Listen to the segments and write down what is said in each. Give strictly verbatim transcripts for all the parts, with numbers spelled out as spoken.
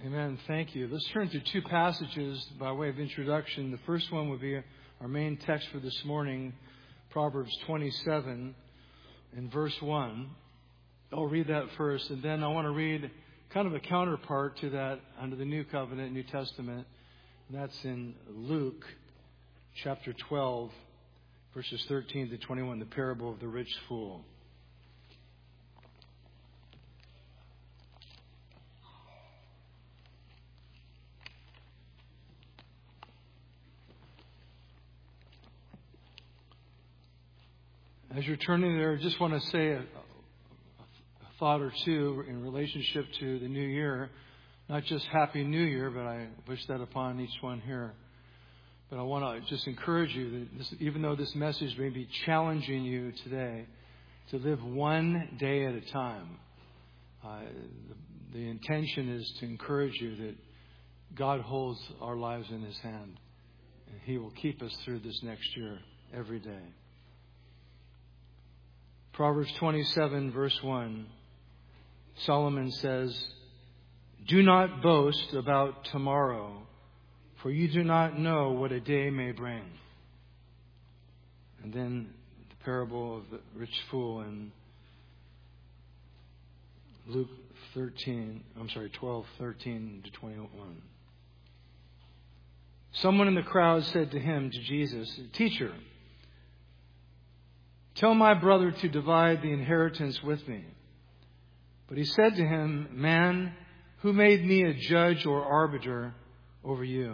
Amen. Thank you. Let's turn to two passages by way of introduction. The first one would be our main text for this morning, Proverbs twenty-seven and verse one. I'll read that first, and then I want to read kind of a counterpart to that under the New Covenant, New Testament. And that's in Luke chapter twelve, verses thirteen to twenty-one, the parable of the rich fool. As you're turning there, I just want to say a, a thought or two in relationship to the new year. Not just Happy New Year, but I wish that upon each one here. But I want to just encourage you that this, even though this message may be challenging you today, to live one day at a time. Uh, the, the intention is to encourage you that God holds our lives in His hand. And He will keep us through this next year every day. Proverbs twenty-seven, verse one, Solomon says, "Do not boast about tomorrow, for you do not know what a day may bring." And then the parable of the rich fool in Luke thirteen, I'm sorry, twelve, thirteen to twenty-one. Someone in the crowd said to him, to Jesus, "Teacher, tell my brother to divide the inheritance with me." But he said to him, "Man, who made me a judge or arbiter over you?"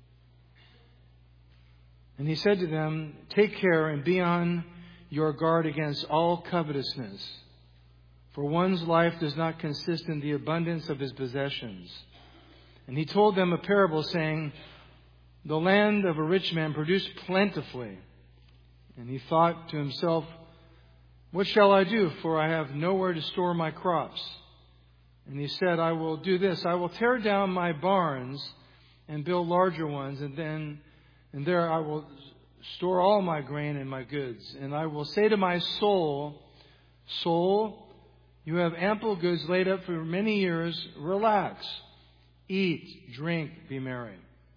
And he said to them, "Take care and be on your guard against all covetousness, for one's life does not consist in the abundance of his possessions." And he told them a parable, saying, "The land of a rich man produced plentifully. And he thought to himself, 'What shall I do? For I have nowhere to store my crops.' And he said, 'I will do this. I will tear down my barns and build larger ones, and then and there I will store all my grain and my goods. And I will say to my soul, Soul, you have ample goods laid up for many years. Relax, eat, drink, be merry.'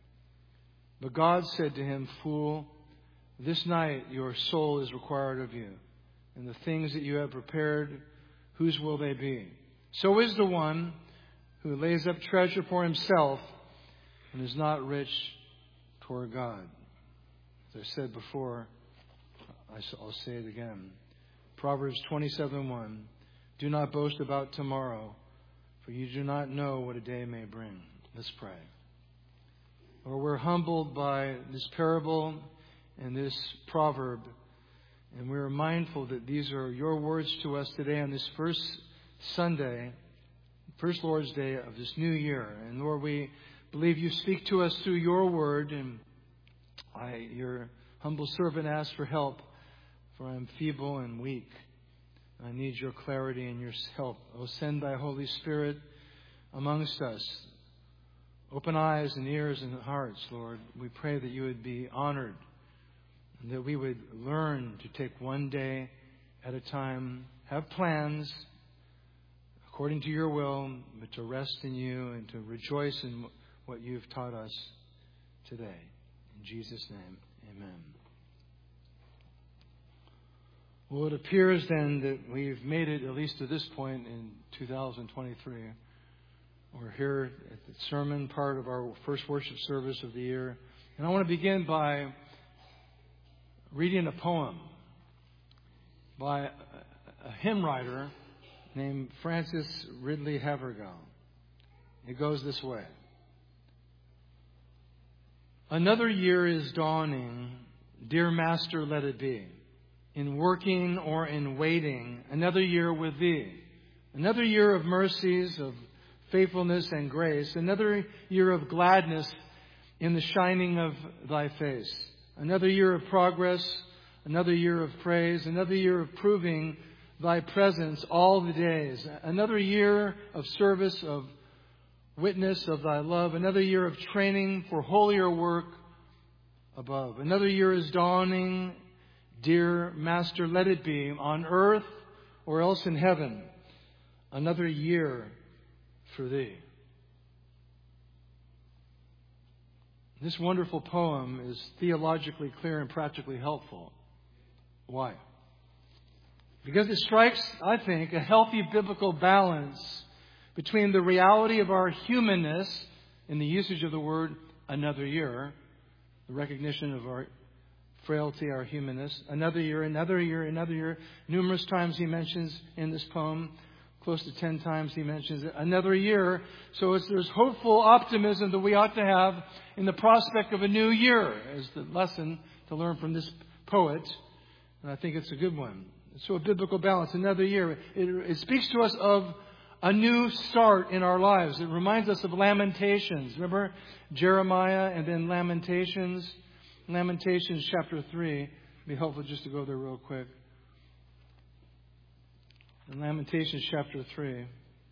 But God said to him, 'Fool, this night your soul is required of you, and the things that you have prepared, whose will they be? So is the one who lays up treasure for himself and is not rich toward God.'" As I said before, I'll say it again. Proverbs twenty-seven one. "Do not boast about tomorrow, for you do not know what a day may bring." Let's pray. Lord, we're humbled by this parable and this proverb, and we're mindful that these are your words to us today on this first Sunday, first Lord's Day of this new year. And Lord, we believe you speak to us through your word, and I, your humble servant, ask for help, for I am feeble and weak. I need your clarity and your help. Oh, send thy Holy Spirit amongst us. Open eyes and ears and hearts, Lord. We pray that you would be honored, and that we would learn to take one day at a time, have plans according to your will, but to rest in you and to rejoice in what you've taught us today. In Jesus' name, amen. Well, it appears then that we've made it at least to this point in two thousand twenty-three. We're here at the sermon part of our first worship service of the year. And I want to begin by reading a poem by a hymn writer named Francis Ridley Havergal. It goes this way. Another year is dawning, dear Master, let it be. In working or in waiting, another year with Thee. Another year of mercies, of faithfulness and grace. Another year of gladness in the shining of Thy face. Another year of progress. Another year of praise. Another year of proving Thy presence all the days. Another year of service, of witness of Thy love. Another year of training for holier work above. Another year is dawning, dear Master, let it be on earth or else in heaven. Another year for Thee. This wonderful poem is theologically clear and practically helpful. Why? Because it strikes, I think, a healthy biblical balance between the reality of our humanness, in the usage of the word another year, the recognition of our frailty, our humanness, another year, another year, another year. Numerous times he mentions in this poem, close to ten times he mentions it, another year. So it's, there's hopeful optimism that we ought to have in the prospect of a new year as the lesson to learn from this poet. And I think it's a good one. So a biblical balance, another year. It, it speaks to us of a new start in our lives. It reminds us of Lamentations. Remember Jeremiah and then Lamentations? Lamentations chapter three. It'd be helpful just to go there real quick. In Lamentations chapter three.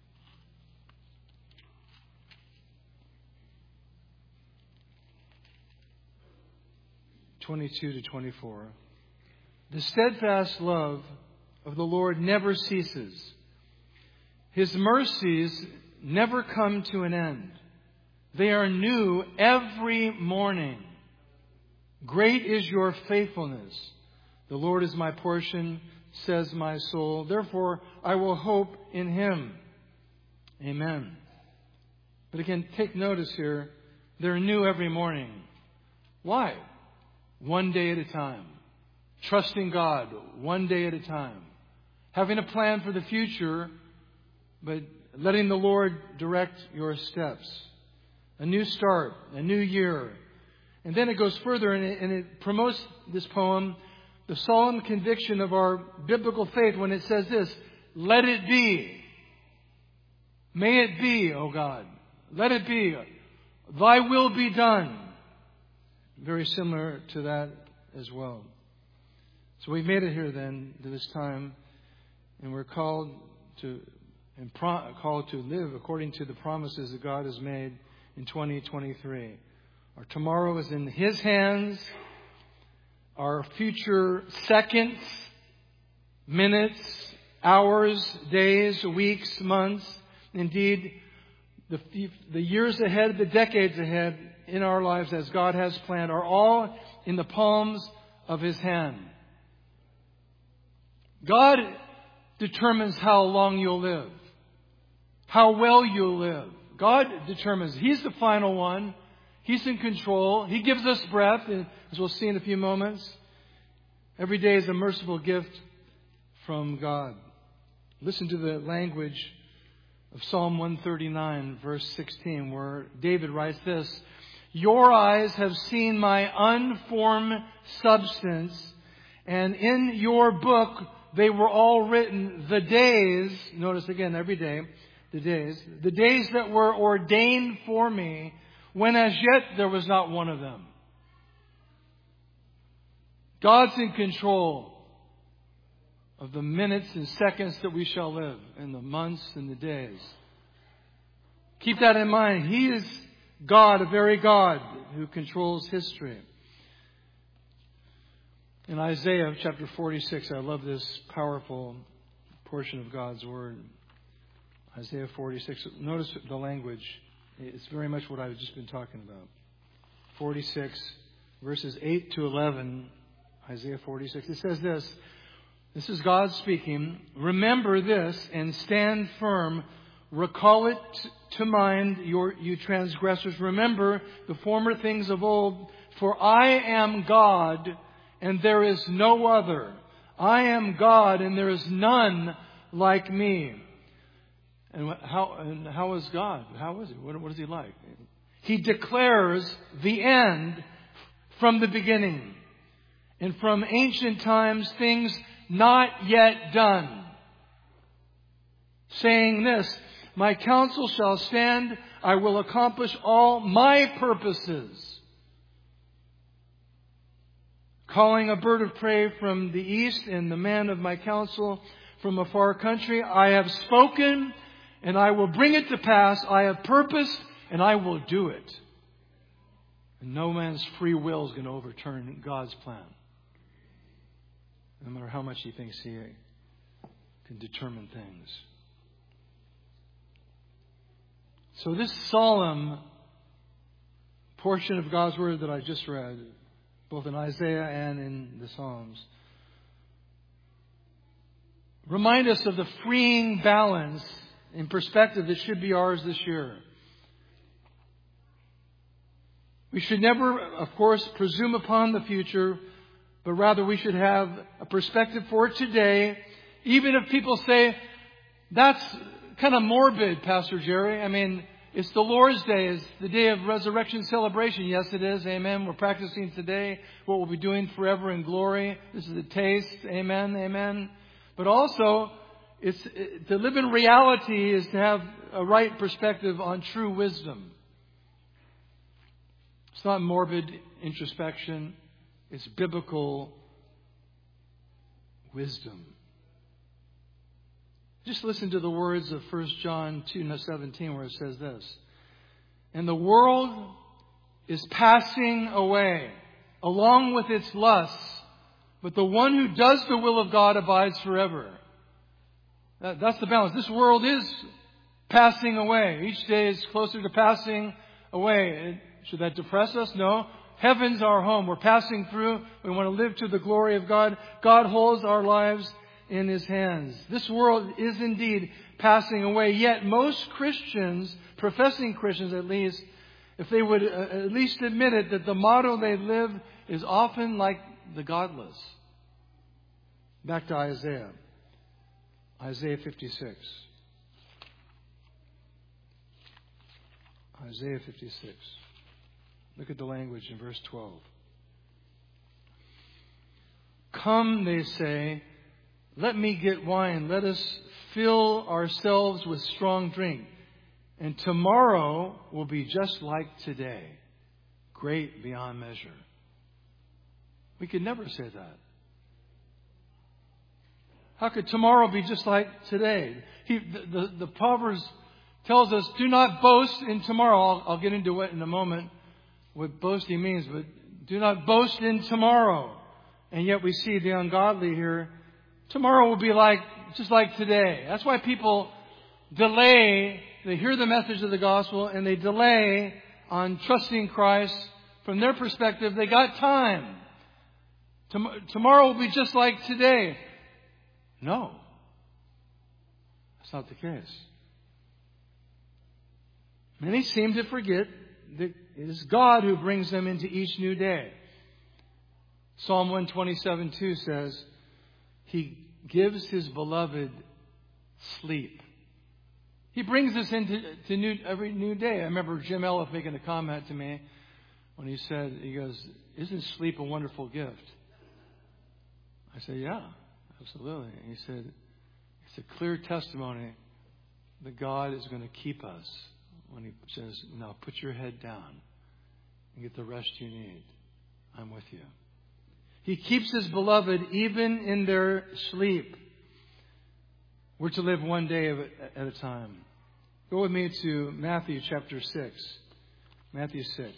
twenty-two to twenty-four. The steadfast love of the Lord never ceases. His mercies never come to an end. They are new every morning. Great is your faithfulness. The Lord is my portion, says my soul. Therefore, I will hope in Him. Amen. But again, take notice here. They're new every morning. Why? One day at a time. Trusting God one day at a time. Having a plan for the future, but letting the Lord direct your steps. A new start, a new year. And then it goes further and it, and it promotes this poem, the solemn conviction of our biblical faith when it says this, let it be. May it be, O God. Let it be. Thy will be done. Very similar to that as well. So we've made it here then to this time, and we're called to and pro- called to live according to the promises that God has made in twenty twenty-three. Our tomorrow is in His hands. Our future seconds, minutes, hours, days, weeks, months, indeed, the, the years ahead, the decades ahead in our lives as God has planned are all in the palms of His hand. God determines how long you'll live, how well you'll live. God determines. He's the final one. He's in control. He gives us breath, as we'll see in a few moments. Every day is a merciful gift from God. Listen to the language of Psalm one thirty-nine, verse sixteen, where David writes this, your eyes have seen my unformed substance, and in your book they were all written, the days, notice again every day, the days, the days that were ordained for me, when as yet there was not one of them. God's in control of the minutes and seconds that we shall live, and the months and the days. Keep that in mind. He is God, a very God who controls history. In Isaiah chapter forty-six, I love this powerful portion of God's Word. Isaiah forty-six. Notice the language. It's very much what I've just been talking about. forty-six, verses eight to eleven. Isaiah forty-six. It says this. This is God speaking. Remember this and stand firm. Recall it to mind, your, you transgressors. Remember the former things of old. For I am God, and there is no other. I am God, and there is none like me. And how, and how is God? How is He? What, what is He like? He declares the end from the beginning. And from ancient times, things not yet done. Saying this, my counsel shall stand. I will accomplish all my purposes. Calling a bird of prey from the east and the man of my counsel from a far country. I have spoken and I will bring it to pass. I have purposed and I will do it. And no man's free will is going to overturn God's plan. No matter how much he thinks he can determine things. So this solemn portion of God's Word that I just read, both in Isaiah and in the Psalms, remind us of the freeing balance in perspective that should be ours this year. We should never, of course, presume upon the future, but rather we should have a perspective for today, even if people say, that's kind of morbid, Pastor Jerry. I mean, it's the Lord's Day. It's the day of resurrection celebration. Yes, it is. Amen. We're practicing today what we'll be doing forever in glory. This is a taste. Amen. Amen. But also, it's to live in reality is to have a right perspective on true wisdom. It's not morbid introspection. It's biblical wisdom. Just listen to the words of First John two seventeen where it says this. And the world is passing away along with its lusts, but the one who does the will of God abides forever. That, that's the balance. This world is passing away. Each day is closer to passing away. Should that depress us? No. Heaven's our home. We're passing through. We want to live to the glory of God. God holds our lives in His hands. This world is indeed passing away. Yet most Christians, professing Christians at least, if they would at least admit it, that the motto they live is often like the godless. Back to Isaiah. Isaiah fifty-six. Isaiah fifty-six. Look at the language in verse twelve. Come, they say, let me get wine. Let us fill ourselves with strong drink. And tomorrow will be just like today, great beyond measure. We could never say that. How could tomorrow be just like today? He, the, the, the Proverbs tells us, do not boast in tomorrow. I'll, I'll get into it in a moment, what boasting means, but do not boast in tomorrow. And yet we see the ungodly here. Tomorrow will be like, just like today. That's why people delay. They hear the message of the gospel and they delay on trusting Christ. From their perspective, they got time. Tom- tomorrow will be just like today. No. That's not the case. Many seem to forget that it is God who brings them into each new day. Psalm one twenty-seven two says, He gives His beloved sleep. He brings us into to new, every new day. I remember Jim Elliff making a comment to me when he said, he goes, isn't sleep a wonderful gift? I said, yeah, absolutely. And he said, it's a clear testimony that God is going to keep us when He says, now put your head down and get the rest you need. I'm with you. He keeps His beloved even in their sleep. We're to live one day at a time. Go with me to Matthew chapter six. Matthew six.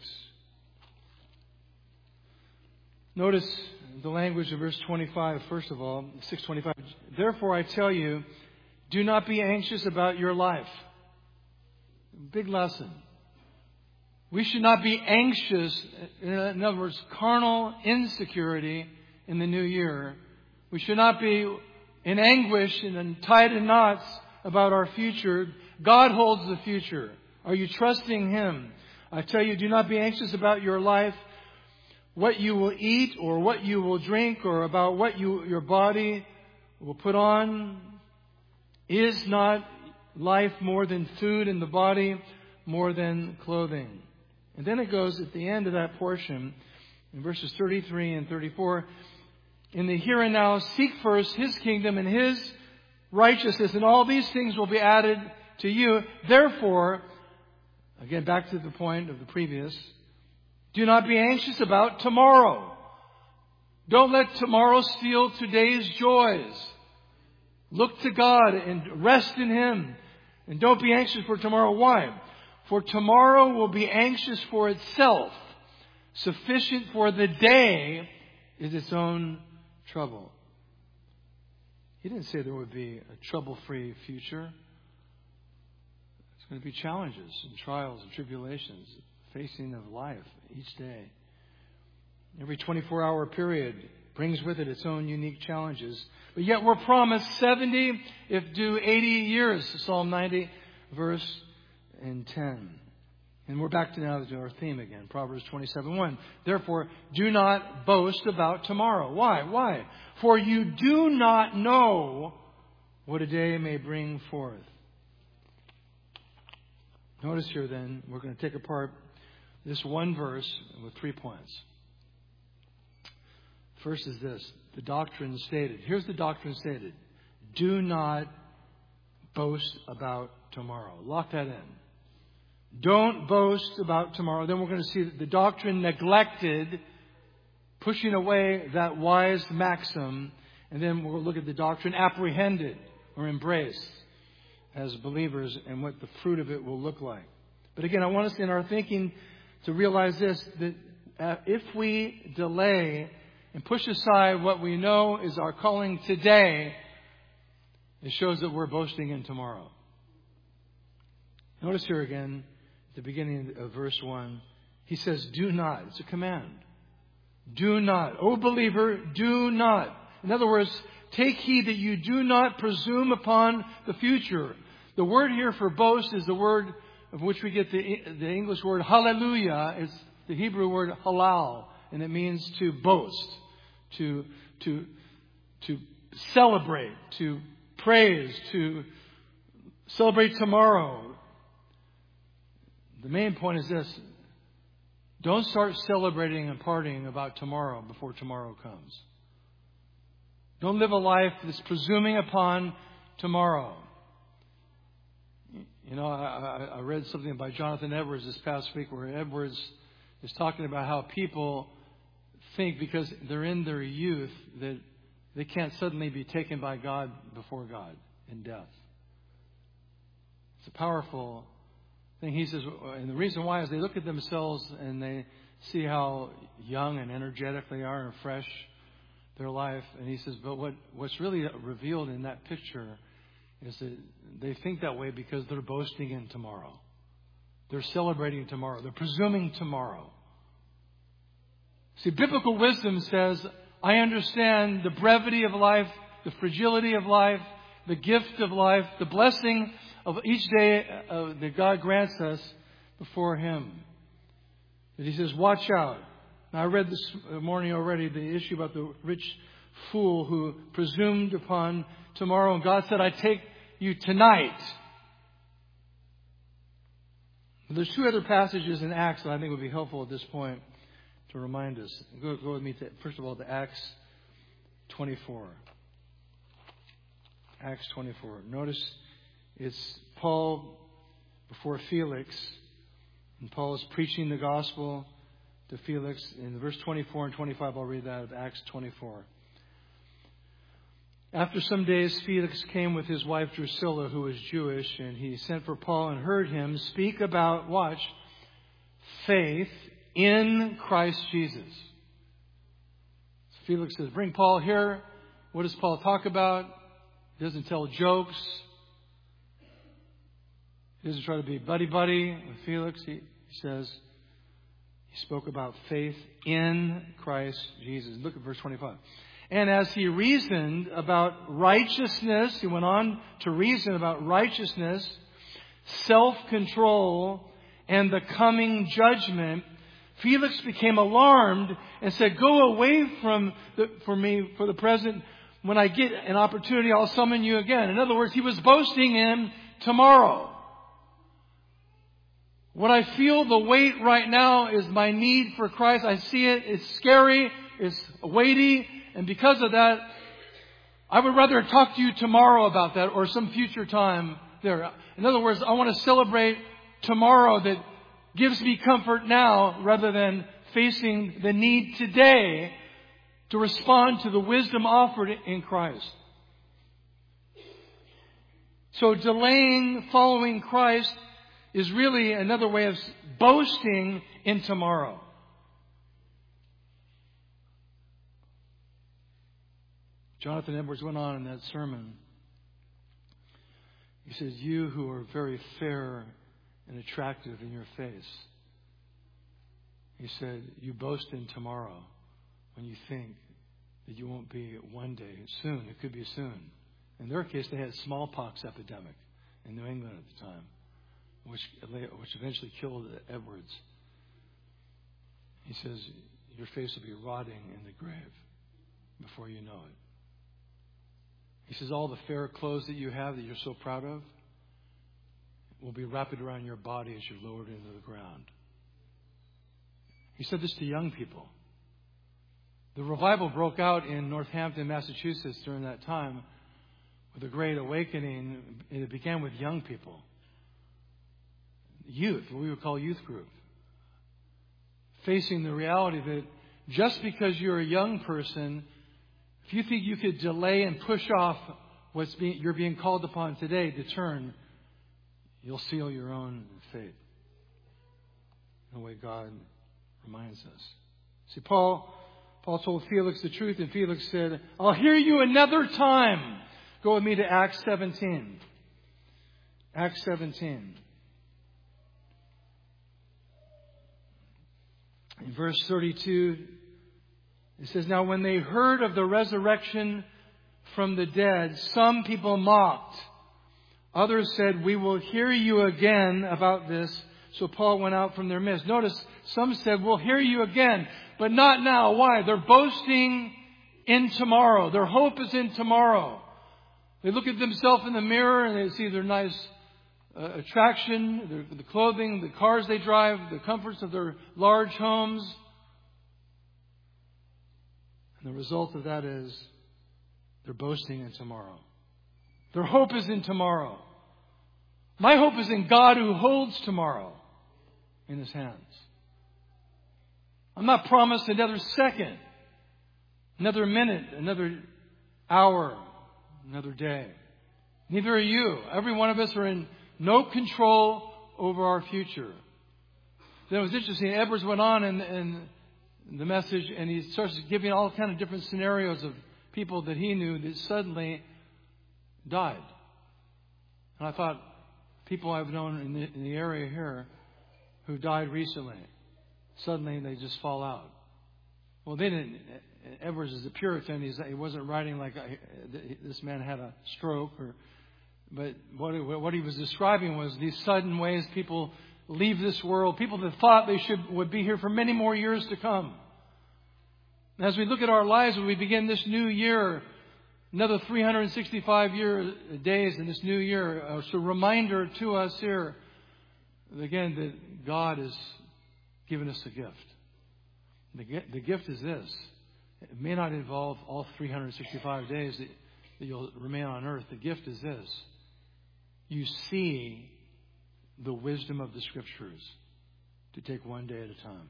Notice the language of verse twenty-five, first of all, six twenty-five. Therefore I tell you, do not be anxious about your life. Big lesson. We should not be anxious, in other words, carnal insecurity in the new year. We should not be in anguish and tied in knots about our future. God holds the future. Are you trusting Him? I tell you, do not be anxious about your life, what you will eat or what you will drink, or about what you, your body will put on. Is not life more than food, and the body more than clothing? And then it goes at the end of that portion, in verses thirty-three and thirty-four, in the here and now, seek first His kingdom and His righteousness, and all these things will be added to you. Therefore, again, back to the point of the previous, do not be anxious about tomorrow. Don't let tomorrow steal today's joys. Look to God and rest in Him. And don't be anxious for tomorrow. Why? For tomorrow will be anxious for itself. Sufficient for the day is its own trouble. He didn't say there would be a trouble-free future. There's going to be challenges and trials and tribulations facing of life each day. Every twenty-four hour period brings with it its own unique challenges. But yet we're promised seventy, if due eighty years. Psalm ninety, verse and ten. And we're back to now to our theme again. Proverbs twenty-seven one. Therefore, do not boast about tomorrow. Why? Why? For you do not know what a day may bring forth. Notice here then, we're going to take apart this one verse with three points. First is this, the doctrine stated. Here's the doctrine stated. Do not boast about tomorrow. Lock that in. Don't boast about tomorrow. Then we're going to see that the doctrine neglected, pushing away that wise maxim. And then we'll look at the doctrine apprehended or embraced as believers and what the fruit of it will look like. But again, I want us in our thinking to realize this, that uh, if we delay and push aside what we know is our calling today, it shows that we're boasting in tomorrow. Notice here again, at the beginning of verse one, he says, do not. It's a command. Do not. O believer, do not. In other words, take heed that you do not presume upon the future. The word here for boast is the word of which we get the, the English word hallelujah. It's the Hebrew word halal, and it means to boast, to, to, to celebrate, to praise, to celebrate tomorrow. The main point is this. Don't start celebrating and partying about tomorrow before tomorrow comes. Don't live a life that's presuming upon tomorrow. You know, I, I read something by Jonathan Edwards this past week where Edwards is talking about how people think because they're in their youth that they can't suddenly be taken by God before God in death. It's a powerful thing. He says, and the reason why is they look at themselves and they see how young and energetic they are and fresh their life. And he says, but what, what's really revealed in that picture is that they think that way because they're boasting in tomorrow. They're celebrating tomorrow. They're presuming tomorrow. See, biblical wisdom says, I understand the brevity of life, the fragility of life, the gift of life, the blessing of each day uh, that God grants us before Him. And He says, watch out. Now, I read this morning already the issue about the rich fool who presumed upon tomorrow. And God said, I take you tonight. There's two other passages in Acts that I think would be helpful at this point to remind us. Go, go with me, to, first of all, to Acts twenty-four. Acts twenty-four. Notice it's Paul before Felix. And Paul is preaching the gospel to Felix. In verse twenty-four and twenty-five, I'll read that of Acts twenty-four. After some days, Felix came with his wife Drusilla, who was Jewish, and he sent for Paul and heard him speak about, watch, faith in Christ Jesus. So Felix says, bring Paul here. What does Paul talk about? He doesn't tell jokes. He doesn't try to be buddy-buddy with Felix. He, he says, he spoke about faith in Christ Jesus. Look at verse twenty-five. And as he reasoned about righteousness, he went on to reason about righteousness, self-control, and the coming judgment, Felix became alarmed and said, go away from the, from me for the present. When I get an opportunity, I'll summon you again. In other words, he was boasting in tomorrow. What I feel the weight right now is my need for Christ. I see it. It's scary. It's weighty. And because of that, I would rather talk to you tomorrow about that or some future time there. In other words, I want to celebrate tomorrow that gives me comfort now rather than facing the need today to respond to the wisdom offered in Christ. So delaying following Christ is really another way of boasting in tomorrow. Jonathan Edwards went on in that sermon. He says, you who are very fair and attractive in your face, He said, you boast in tomorrow when you think that you won't be one day, soon. It could be soon. In their case, they had a smallpox epidemic in New England at the time, which, which eventually killed Edwards. He says, your face will be rotting in the grave before you know it. He says, all the fair clothes that you have that you're so proud of will be wrapped around your body as you're lowered into the ground. He said this to young people. The revival broke out in Northampton, Massachusetts during that time with a great awakening. It began with young people. Youth, what we would call youth group. Facing the reality that just because you're a young person, if you think you could delay and push off what's being, you're being called upon today to turn, you'll seal your own fate. In the way God reminds us. See, Paul, Paul told Felix the truth, and Felix said, I'll hear you another time. Go with me to Acts seventeen. Acts seventeen. In verse thirty-two, it says, now when they heard of the resurrection from the dead, some people mocked. Others said, we will hear you again about this. So Paul went out from their midst. Notice, some said, we'll hear you again, but not now. Why? They're boasting in tomorrow. Their hope is in tomorrow. They look at themselves in the mirror and they see their nice uh, attraction, their, the clothing, the cars they drive, the comforts of their large homes. And the result of that is they're boasting in tomorrow. Their hope is in tomorrow. My hope is in God who holds tomorrow in His hands. I'm not promised another second, another minute, another hour, another day. Neither are you. Every one of us are in no control over our future. Then it was interesting. Edwards went on in, in the message and he starts giving all kind of different scenarios of people that he knew that suddenly died. And I thought, people I've known in the, in the area here who died recently, suddenly they just fall out. Well, they didn't. Edwards is a Puritan. He's, he wasn't writing like a, this man had a stroke, or, but what, what he was describing was these sudden ways people leave this world. People that thought they should would be here for many more years to come. And as we look at our lives, when we begin this new year, another three hundred sixty-five year days in this new year, it's a reminder to us here, again, that God has given us a gift. The, the gift is this. It may not involve all three hundred sixty-five days that, that you'll remain on earth. The gift is this. You see the wisdom of the Scriptures to take one day at a time.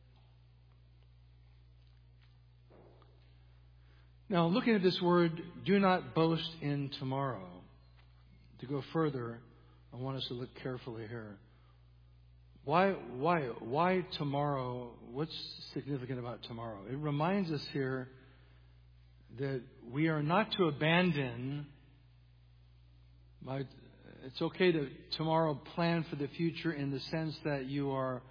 Now, looking at this word, do not boast in tomorrow. To go further, I want us to look carefully here. Why, why, why tomorrow? What's significant about tomorrow? It reminds us here that we are not to abandon. My, it's okay to tomorrow plan for the future in the sense that you are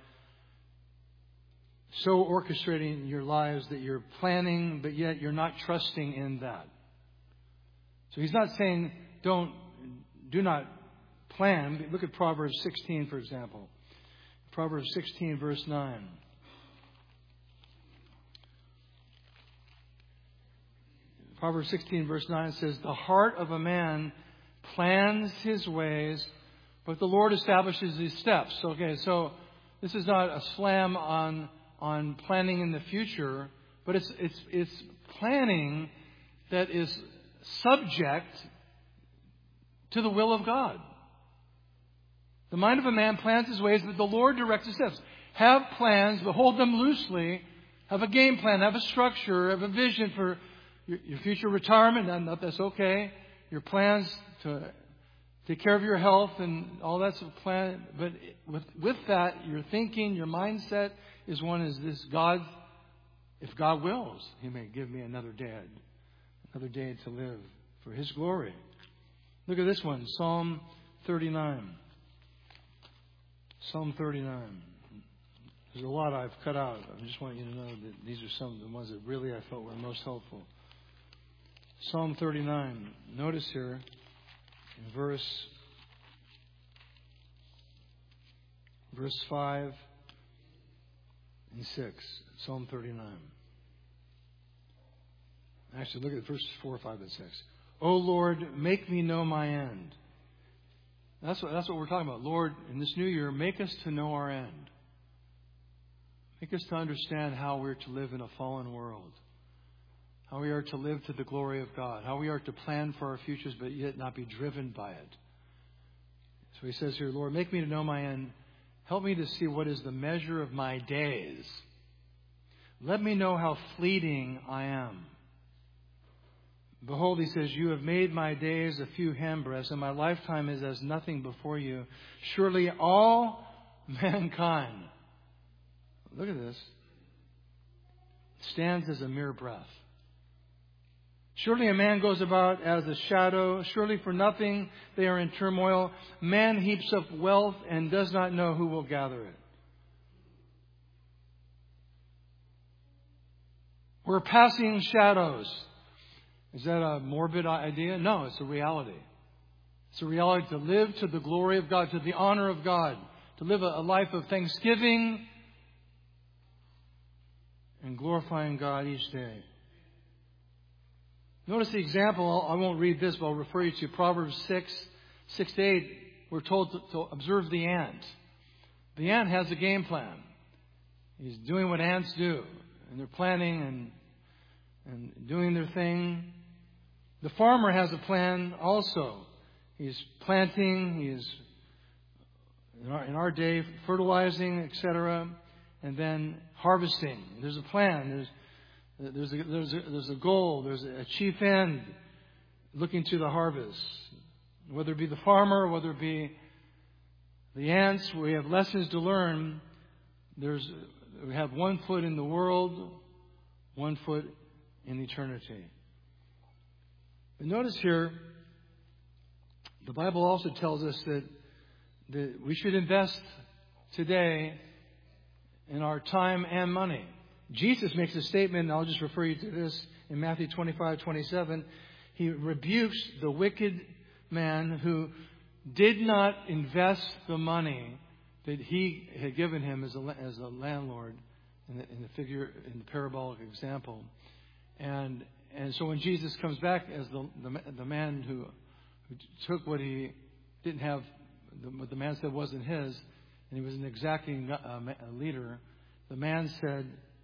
so orchestrating your lives that you're planning, but yet you're not trusting in that. So he's not saying don't, do not plan. Look at Proverbs sixteen, for example. Proverbs sixteen, verse nine. Proverbs sixteen, verse nine says, the heart of a man plans his ways, but the Lord establishes his steps. Okay, so this is not a slam on on planning in the future, but it's it's it's planning that is subject to the will of God. The mind of a man plans his ways, but the Lord directs his steps. Have plans, but hold them loosely. Have a game plan, have a structure, have a vision for your, your future retirement, and that's okay. Your plans to take care of your health and all that's a plan. But with with that, your thinking, your mindset is one is this: God, if God wills, He may give me another day, another day to live for His glory. Look at this one, Psalm thirty-nine. Psalm thirty-nine. There's a lot I've cut out. I just want you to know that these are some of the ones that really I felt were most helpful. Psalm thirty-nine. Notice here in verse verse five and six. Psalm thirty-nine. Actually, look at verses four, five, and six. O Lord, make me know my end. That's what, that's what we're talking about. Lord, in this new year, make us to know our end. Make us to understand how we're to live in a fallen world. How we are to live to the glory of God. How we are to plan for our futures, but yet not be driven by it. So he says here, Lord, make me to know my end. Help me to see what is the measure of my days. Let me know how fleeting I am. Behold, he says, you have made my days a few handbreadths, and my lifetime is as nothing before you. Surely all mankind, look at this, stands as a mere breath. Surely a man goes about as a shadow. Surely for nothing they are in turmoil. Man heaps up wealth and does not know who will gather it. We're passing shadows. Is that a morbid idea? No, it's a reality. It's a reality to live to the glory of God, to the honor of God, to live a life of thanksgiving and glorifying God each day. Notice the example. I won't read this, but I'll refer you to Proverbs six, six to eight. We're told to, to observe the ant. The ant has a game plan. He's doing what ants do. And they're planning and, and doing their thing. The farmer has a plan also. He's planting, he's, in our, in our day, fertilizing, et cetera, and then harvesting. There's a plan. There's, there's, a, there's, a, there's a goal. There's a chief end looking to the harvest. Whether it be the farmer, whether it be the ants, we have lessons to learn. There's, we have one foot in the world, one foot in eternity. But notice here, the Bible also tells us that, that we should invest today in our time and money. Jesus makes a statement, and I'll just refer you to this in Matthew twenty-five, twenty-seven. He rebukes the wicked man who did not invest the money that he had given him as a, as a landlord in the, in the figure, in the parabolic example. And and so when Jesus comes back as the the, the man who, who took what he didn't have, the, what the man said wasn't his, and he was an exacting uh, leader, the man said,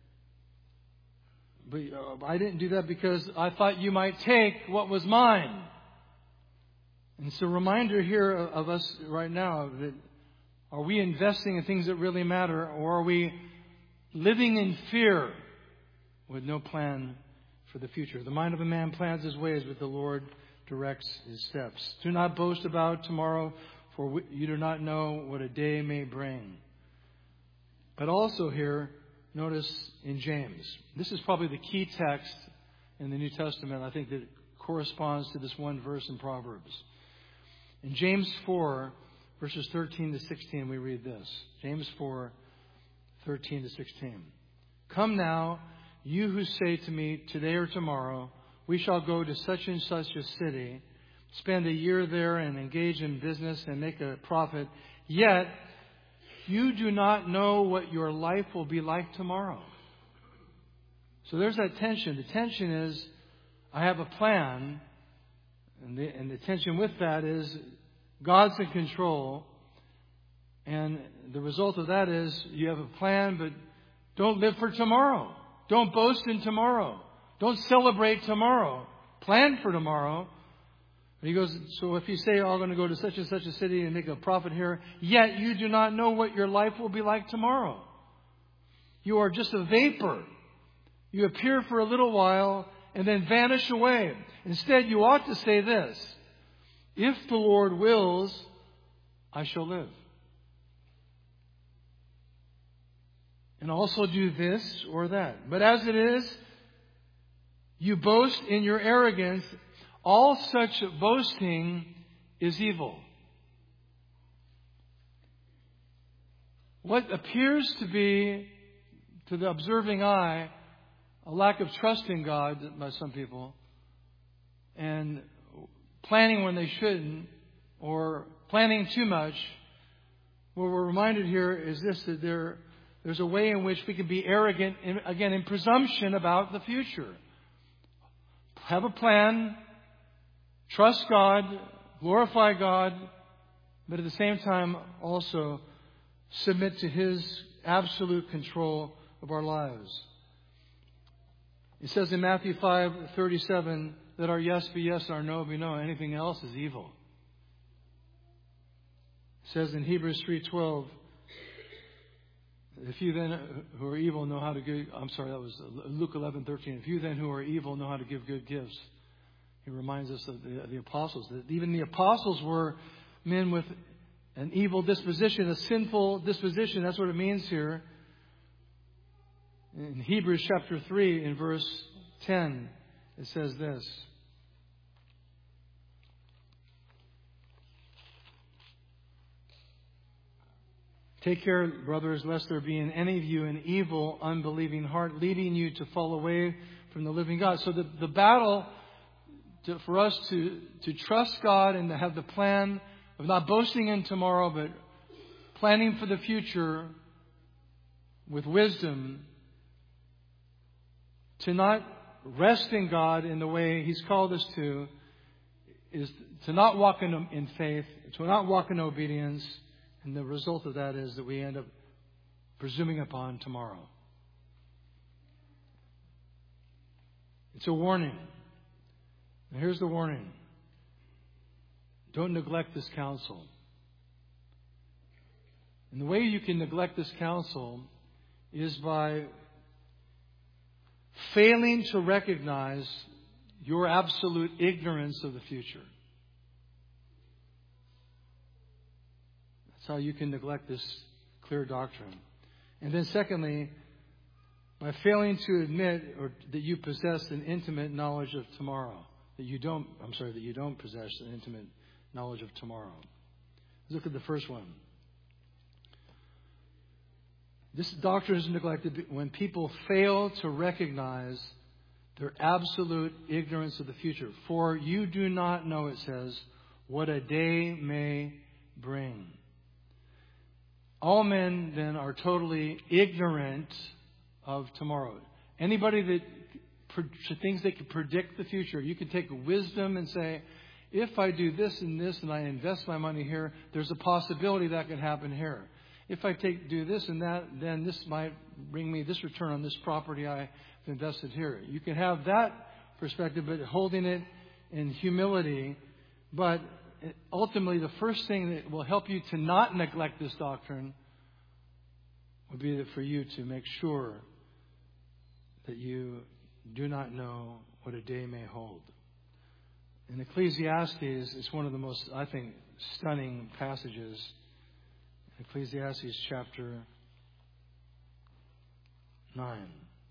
"But uh, I didn't do that because I thought you might take what was mine." And it's a reminder here of, of us right now that are we investing in things that really matter, or are we living in fear with no plan for the future? The mind of a man plans his ways, but the Lord directs his steps. Do not boast about tomorrow, for you do not know what a day may bring. But also here, notice in James. This is probably the key text in the New Testament, I think, that corresponds to this one verse in Proverbs. In James four, verses thirteen to sixteen, we read this. James four, thirteen to sixteen. Come now, you who say to me, today or tomorrow, we shall go to such and such a city, spend a year there and engage in business and make a profit, yet you do not know what your life will be like tomorrow. So there's that tension. The tension is, I have a plan, and the, and the tension with that is God's in control, and the result of that is you have a plan, but don't live for tomorrow. Don't boast in tomorrow. Don't celebrate tomorrow. Plan for tomorrow. And he goes, so if you say, oh, I'm going to go to such and such a city and make a profit here, yet you do not know what your life will be like tomorrow. You are just a vapor. You appear for a little while and then vanish away. Instead, you ought to say this: if the Lord wills, I shall live. And also do this or that. But as it is, you boast in your arrogance. All such boasting is evil. what appears to be, to the observing eye, a lack of trust in God by some people, and planning when they shouldn't, or planning too much, what we're reminded here is this, that there, there's a way in which we can be arrogant, in, again, in presumption about the future. Have a plan, trust God, glorify God, but at the same time also submit to His absolute control of our lives. It says in Matthew five thirty-seven that our yes be yes and our no be no. Anything else is evil. It says in Hebrews three twelve, if you then who are evil know how to give, I'm sorry, that was Luke eleven thirteen. If you then who are evil know how to give good gifts. He reminds us of the, the apostles. That even the apostles were men with an evil disposition, a sinful disposition. That's what it means here. In Hebrews chapter three, in verse ten, it says this. Take care, brothers, lest there be in any of you an evil, unbelieving heart, leading you to fall away from the living God. So the, the battle to, for us to, to trust God and to have the plan of not boasting in tomorrow, but planning for the future with wisdom, to not rest in God in the way He's called us to, is to not walk in, in faith, to not walk in obedience. And the result of that is that we end up presuming upon tomorrow. It's a warning. And here's the warning. Don't neglect this counsel. And the way you can neglect this counsel is by failing to recognize your absolute ignorance of the future. That's how you can neglect this clear doctrine. And then secondly, by failing to admit or that you possess an intimate knowledge of tomorrow. That you don't, I'm sorry, that you don't possess an intimate knowledge of tomorrow. Let's look at the first one. This doctrine is neglected when people fail to recognize their absolute ignorance of the future. For you do not know, it says, what a day may bring. All men then are totally ignorant of tomorrow. Anybody that thinks they can predict the future, you can take wisdom and say, if I do this and this and I invest my money here, there's a possibility that could happen here. If I take do this and that, then this might bring me this return on this property I've invested here. You can have that perspective, but holding it in humility. But ultimately, the first thing that will help you to not neglect this doctrine would be that for you to make sure that you do not know what a day may hold. In Ecclesiastes, it's one of the most, I think, stunning passages. Ecclesiastes chapter nine.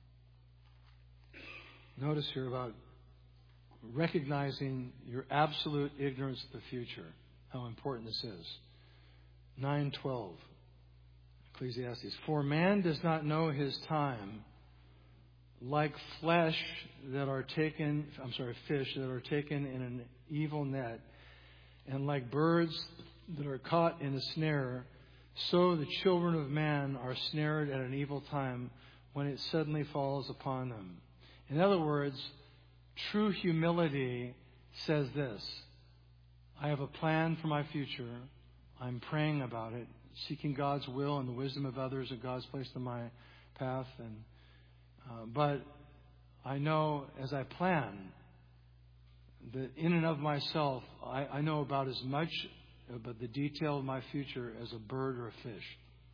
Notice here about recognizing your absolute ignorance of the future, how important this is. nine twelve, Ecclesiastes. For man does not know his time, like flesh that are taken, I'm sorry, fish that are taken in an evil net, and like birds that are caught in a snare, so the children of man are snared at an evil time when it suddenly falls upon them. In other words, true humility says this: I have a plan for my future. I'm praying about it, seeking God's will and the wisdom of others that God's placed in my path. And uh, but I know as I plan that in and of myself, I, I know about as much about the detail of my future as a bird or a fish.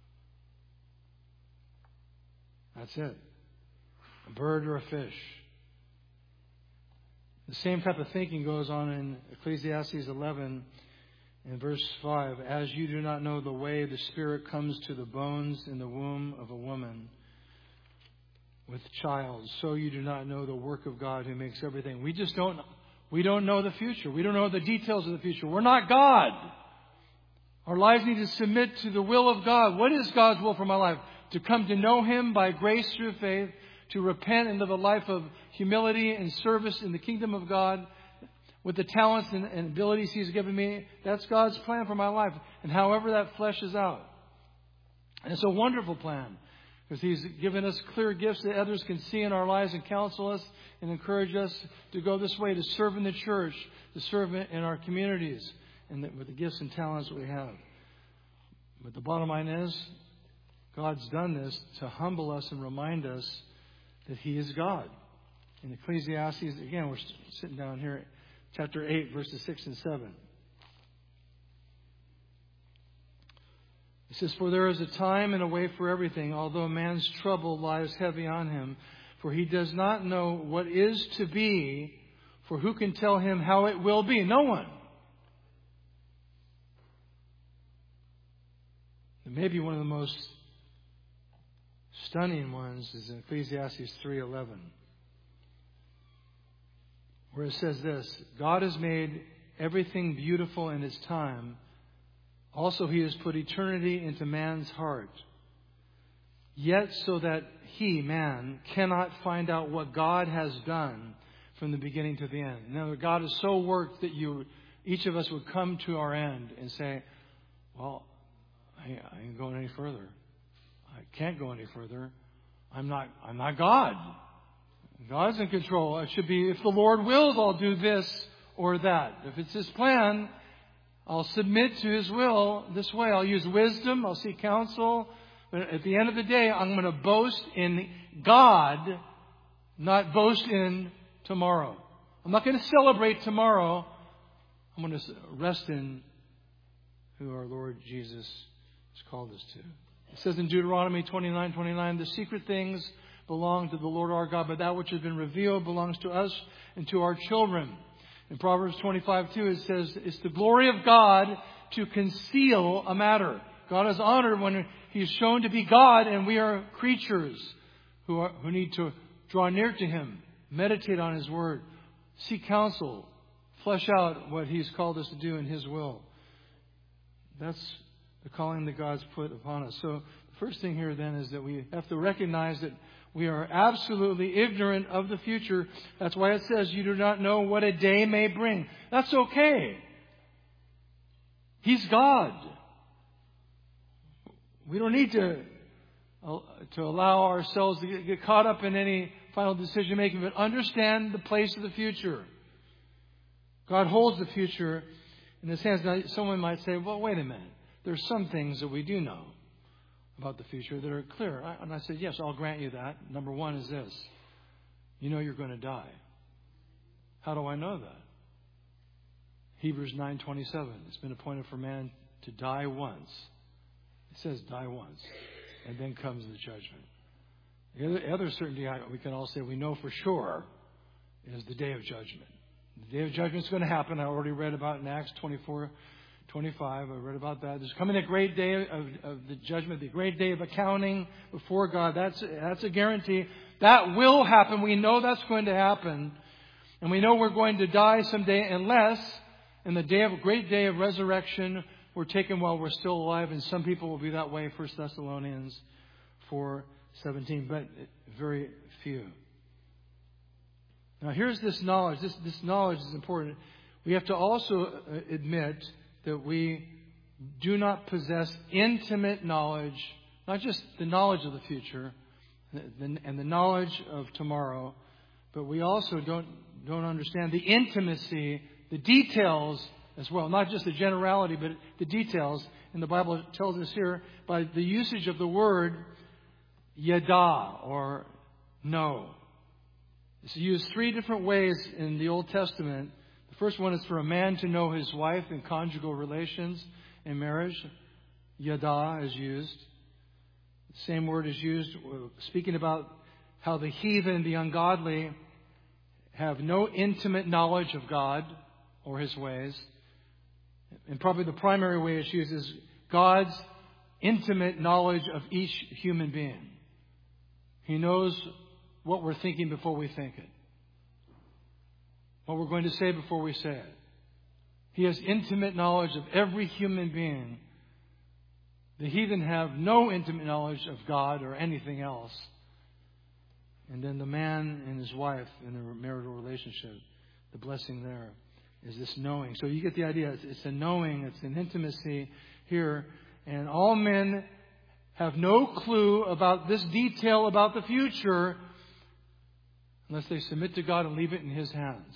That's it. A bird or a fish. The same type of thinking goes on in Ecclesiastes eleven in verse five. As you do not know the way the Spirit comes to the bones in the womb of a woman with child, so you do not know the work of God who makes everything. We just don't, we don't know the future. We don't know the details of the future. We're not God. Our lives need to submit to the will of God. What is God's will for my life? To come to know Him by grace through faith, to repent and live a life of humility and service in the kingdom of God with the talents and, and abilities He's given me. That's God's plan for my life. And however that fleshes out. And it's a wonderful plan because He's given us clear gifts that others can see in our lives and counsel us and encourage us to go this way, to serve in the church, to serve in our communities and with the gifts and talents we have. But the bottom line is, God's done this to humble us and remind us that He is God. In Ecclesiastes, again, we're sitting down here, chapter eight, verses six and seven. It says, "For there is a time and a way for everything, although man's trouble lies heavy on him. For he does not know what is to be, for who can tell him how it will be?" No one. And maybe one of the most stunning ones is in Ecclesiastes three eleven, where it says this: "God has made everything beautiful in its time. Also He has put eternity into man's heart. Yet so that he, man, cannot find out what God has done from the beginning to the end." Now, God has so worked that you, each of us would come to our end and say, "Well, I, I ain't going any further. I can't go any further. I'm not, I'm not God. God's in control. It should be, if the Lord wills, I'll do this or that. If it's His plan, I'll submit to His will this way. I'll use wisdom. I'll seek counsel. But at the end of the day, I'm going to boast in God, not boast in tomorrow. I'm not going to celebrate tomorrow. I'm going to rest in who our Lord Jesus has called us to. It says in Deuteronomy twenty-nine twenty-nine, "The secret things belong to the Lord our God, but that which has been revealed belongs to us and to our children." In Proverbs twenty-five two, it says, "It's the glory of God to conceal a matter." God is honored when He is shown to be God, and we are creatures who are, who need to draw near to Him, meditate on His Word, seek counsel, flesh out what He's called us to do in His will. That's the calling that God's put upon us. So the first thing here then is that we have to recognize that we are absolutely ignorant of the future. That's why it says you do not know what a day may bring. That's okay. He's God. We don't need to, to allow ourselves to get, get caught up in any final decision making, but understand the place of the future. God holds the future in His hands. Now, someone might say, "Well, wait a minute. There's some things that we do know about the future that are clear." And I said, yes, I'll grant you that. Number one is this: you know you're going to die. How do I know that? Hebrews nine twenty-seven. It's been appointed for man to die once. It says die once. And then comes the judgment. The other, other certainty we can all say we know for sure is the day of judgment. The day of judgment is going to happen. I already read about in Acts twenty-four twenty-five. I read about that. There's coming a great day of, of the judgment, the great day of accounting before God. That's, that's a guarantee. That will happen. We know that's going to happen. And we know we're going to die someday unless in the day of great day of resurrection we're taken while we're still alive. And some people will be that way. First Thessalonians four seventeen. But very few. Now here's this knowledge. This, this knowledge is important. We have to also admit that we do not possess intimate knowledge, not just the knowledge of the future and the knowledge of tomorrow, but we also don't don't understand the intimacy, the details as well, not just the generality, but the details. And the Bible tells us here by the usage of the word yada, or know. It's used three different ways in the Old Testament. The first one is for a man to know his wife in conjugal relations in marriage. Yada is used. The same word is used speaking about how the heathen, the ungodly, have no intimate knowledge of God or His ways. And probably the primary way it's used is God's intimate knowledge of each human being. He knows what we're thinking before we think it. What we're going to say before we say it. He has intimate knowledge of every human being The heathen have no intimate knowledge of God or anything else. And then the man and his wife in a marital relationship, the blessing there is this knowing. So you get the idea. It's, it's a knowing. It's an intimacy here. And all men have no clue about this detail about the future unless they submit to God and leave it in His hands.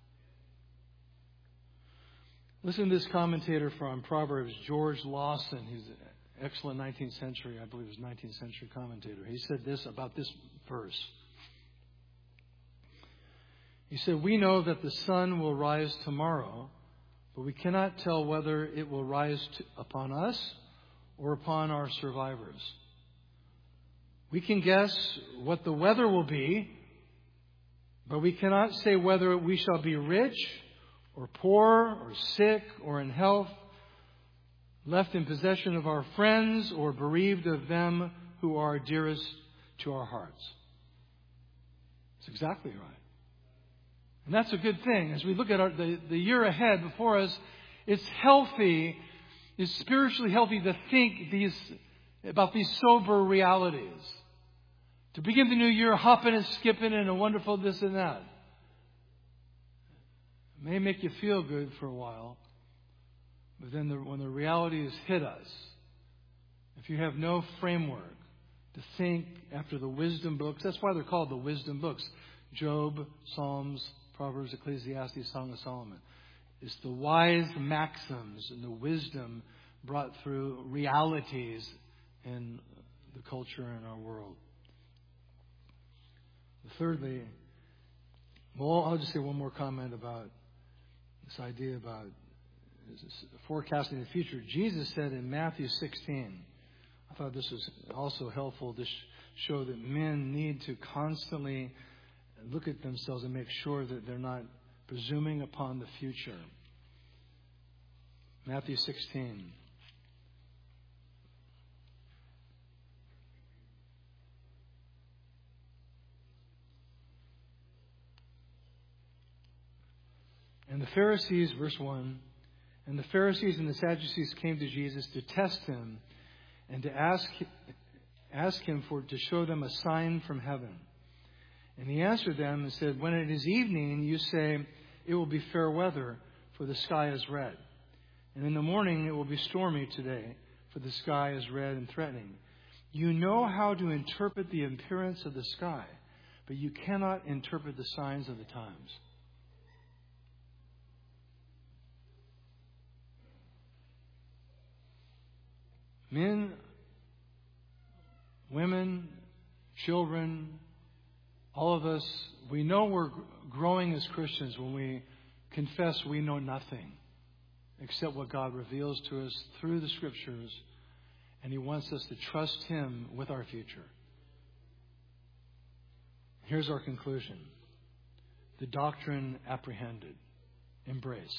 Listen to this commentator from Proverbs, George Lawson. He's an excellent nineteenth century, I believe, he was nineteenth century commentator. He said this about this verse. He said, "We know that the sun will rise tomorrow, but we cannot tell whether it will rise to, upon us or upon our survivors. We can guess what the weather will be, but we cannot say whether we shall be rich or poor or sick or in health, left in possession of our friends or bereaved of them who are dearest to our hearts." It's exactly right. And that's a good thing. As we look at our, the, the year ahead before us, it's healthy, it's spiritually healthy to think these about these sober realities. To begin the new year hopping and skipping and a wonderful this and that. It may make you feel good for a while, but then the, when the realities hit us, if you have no framework to think after the wisdom books, that's why they're called the wisdom books. Job, Psalms, Proverbs, Ecclesiastes, Song of Solomon. It's the wise maxims and the wisdom brought through realities in the culture and our world. Thirdly, well, I'll just say one more comment about this idea about forecasting the future. Jesus said in Matthew sixteen, I thought this was also helpful to show that men need to constantly look at themselves and make sure that they're not presuming upon the future. Matthew sixteen. And the Pharisees, verse one, and the Pharisees and the Sadducees came to Jesus to test Him and to ask, ask Him for to show them a sign from heaven. And He answered them and said, "When it is evening, you say, it will be fair weather, for the sky is red. And in the morning, it will be stormy today, for the sky is red and threatening. You know how to interpret the appearance of the sky, but you cannot interpret the signs of the times." Men, women, children, all of us, we know we're growing as Christians when we confess we know nothing except what God reveals to us through the Scriptures, and He wants us to trust Him with our future. Here's our conclusion. The doctrine apprehended, embraced.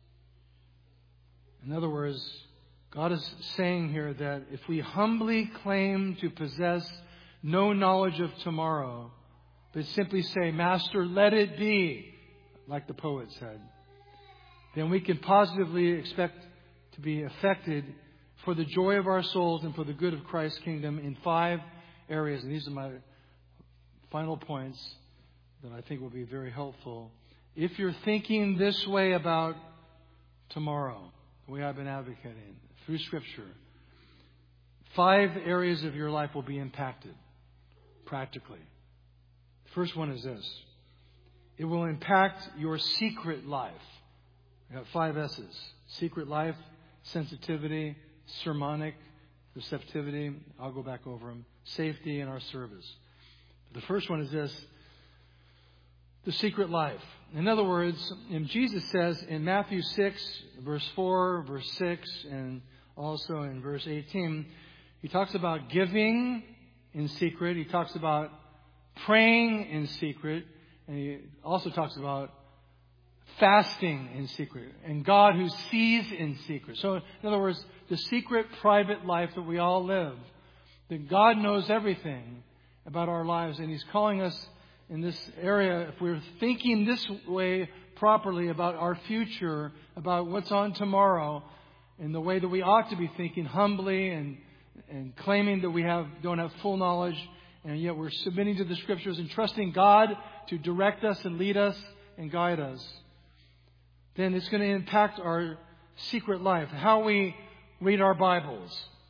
In other words, God is saying here that if we humbly claim to possess no knowledge of tomorrow, but simply say, "Master, let it be," like the poet said, then we can positively expect to be affected for the joy of our souls and for the good of Christ's kingdom in five areas. And these are my final points that I think will be very helpful. If you're thinking this way about tomorrow, the way I've been advocating, through Scripture, five areas of your life will be impacted practically. The first one is this. It will impact your secret life. We got five S's. Secret life, sensitivity, sermonic, receptivity. I'll go back over them. Safety and our service. The first one is this. The secret life. In other words, and Jesus says in Matthew six, verse four, verse six, and also in verse eighteen, He talks about giving in secret. He talks about praying in secret. And He also talks about fasting in secret. And God who sees in secret. So, in other words, the secret, private life that we all live. That God knows everything about our lives. And He's calling us in this area, if we're thinking this way properly about our future, about what's on tomorrow, in the way that we ought to be thinking, humbly and and claiming that we have don't have full knowledge, and yet we're submitting to the Scriptures and trusting God to direct us and lead us and guide us, then it's going to impact our secret life, how we read our Bibles.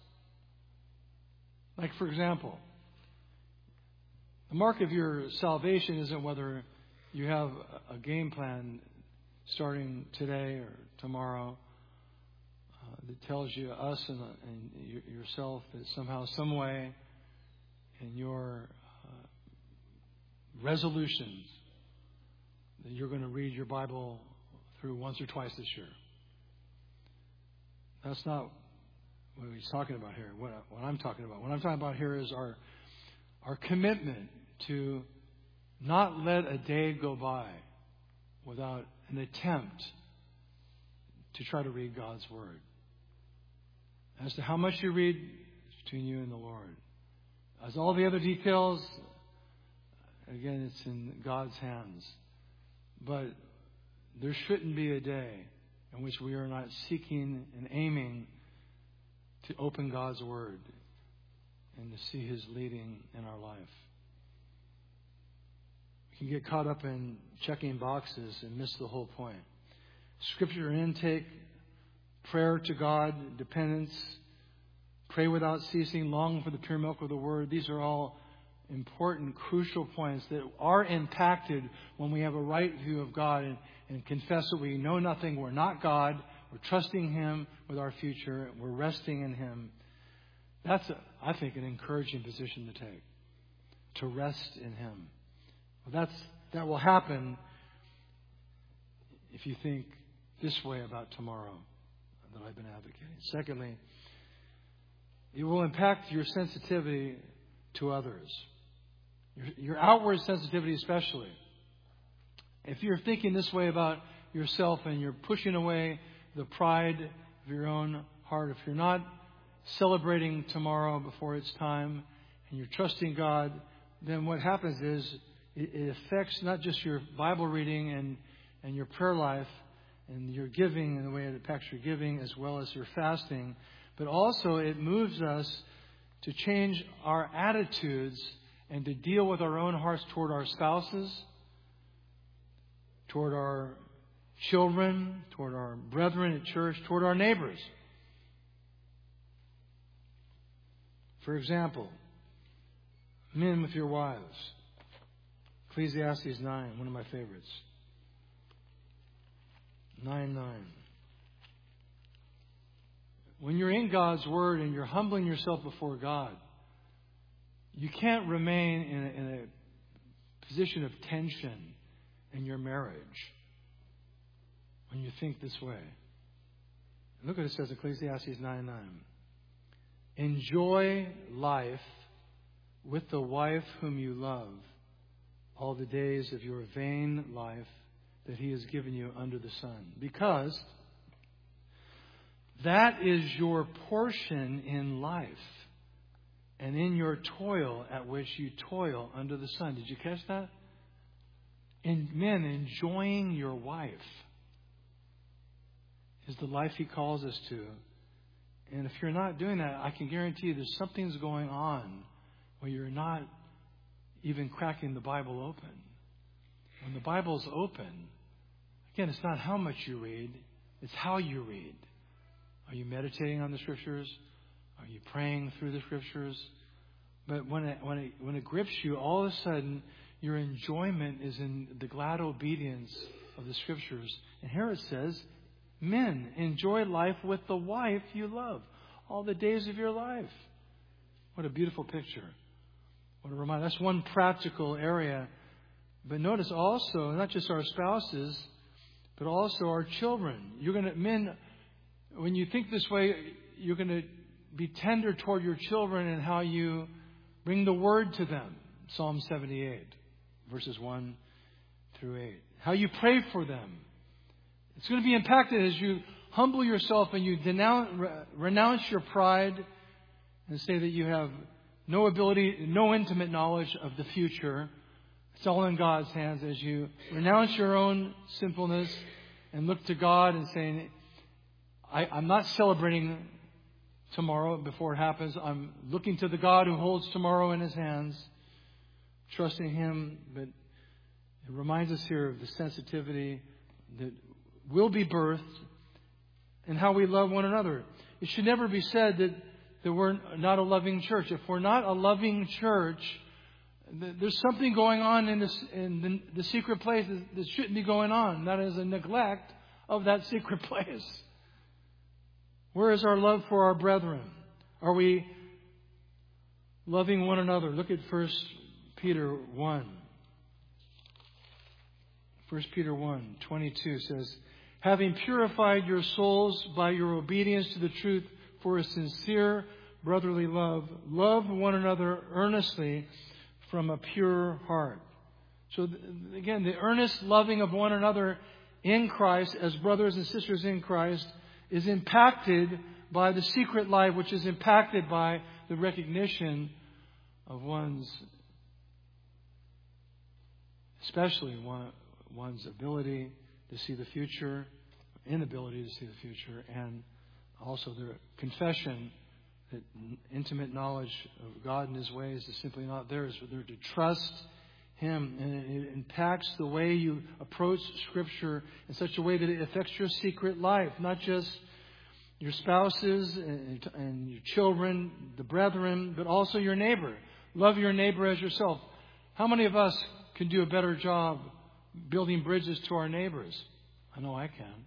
Like, for example, the mark of your salvation isn't whether you have a game plan starting today or tomorrow uh, that tells you, us and, and yourself, that somehow, some way, in your uh, resolutions, that you're going to read your Bible through once or twice this year. That's not what he's talking about here. What, what I'm talking about. What I'm talking about here is our our commitment to not let a day go by without an attempt to try to read God's Word. As to how much you read, it's between you and the Lord. As all the other details, again, it's in God's hands. But there shouldn't be a day in which we are not seeking and aiming to open God's Word and to see His leading in our life. We can get caught up in checking boxes and miss the whole point. Scripture intake, prayer to God, dependence, pray without ceasing, long for the pure milk of the Word. These are all important, crucial points that are impacted when we have a right view of God and, and confess that we know nothing, we're not God, we're trusting Him with our future, we're resting in Him. That's, a, I think, an encouraging position to take, to rest in Him. Well, that's that will happen if you think this way about tomorrow that I've been advocating. Secondly, it will impact your sensitivity to others. Your, your outward sensitivity especially. If you're thinking this way about yourself and you're pushing away the pride of your own heart, if you're not celebrating tomorrow before it's time and you're trusting God, then what happens is it, it affects not just your Bible reading and, and your prayer life and your giving and the way it impacts your giving as well as your fasting, but also it moves us to change our attitudes and to deal with our own hearts toward our spouses, toward our children, toward our brethren at church, toward our neighbors. For example, men with your wives. Ecclesiastes nine, one of my favorites. nine nine. When you're in God's Word and you're humbling yourself before God, you can't remain in a, in a position of tension in your marriage when you think this way. Look what it says, Ecclesiastes nine nine. Enjoy life with the wife whom you love all the days of your vain life that He has given you under the sun. Because that is your portion in life and in your toil at which you toil under the sun. Did you catch that? And men, enjoying your wife is the life He calls us to. And if you're not doing that, I can guarantee you there's something's going on where you're not even cracking the Bible open. When the Bible's open, again, it's not how much you read, it's how you read. Are you meditating on the Scriptures? Are you praying through the Scriptures? But when it, when it, when it grips you, all of a sudden, your enjoyment is in the glad obedience of the Scriptures. And here it says, men, enjoy life with the wife you love all the days of your life. What a beautiful picture. What a reminder. That's one practical area. But notice also, not just our spouses, but also our children. You're going to, men, when you think this way, you're going to be tender toward your children and how you bring the Word to them. Psalm seventy-eight, verses one through eight. How you pray for them. It's going to be impacted as you humble yourself and you denounce, renounce your pride and say that you have no ability, no intimate knowledge of the future. It's all in God's hands as you renounce your own sinfulness and look to God and saying, I, I'm not celebrating tomorrow before it happens. I'm looking to the God who holds tomorrow in His hands, trusting Him. But it reminds us here of the sensitivity that will be birthed and how we love one another. It should never be said that, that we're not a loving church. If we're not a loving church, there's something going on in, this, in the, the secret place that shouldn't be going on. That is a neglect of that secret place. Where is our love for our brethren? Are we loving one another? Look at First Peter one. First Peter one twenty-two says, having purified your souls by your obedience to the truth for a sincere brotherly love, love one another earnestly from a pure heart. So again, the earnest loving of one another in Christ as brothers and sisters in Christ is impacted by the secret life, which is impacted by the recognition of one's, especially one, one's ability to see the future, inability to see the future, and also their confession that intimate knowledge of God and His ways is simply not theirs, but they're to trust Him. And it impacts the way you approach Scripture in such a way that it affects your secret life, not just your spouses and, and your children, the brethren, but also your neighbor. Love your neighbor as yourself. How many of us can do a better job building bridges to our neighbors? I know I can.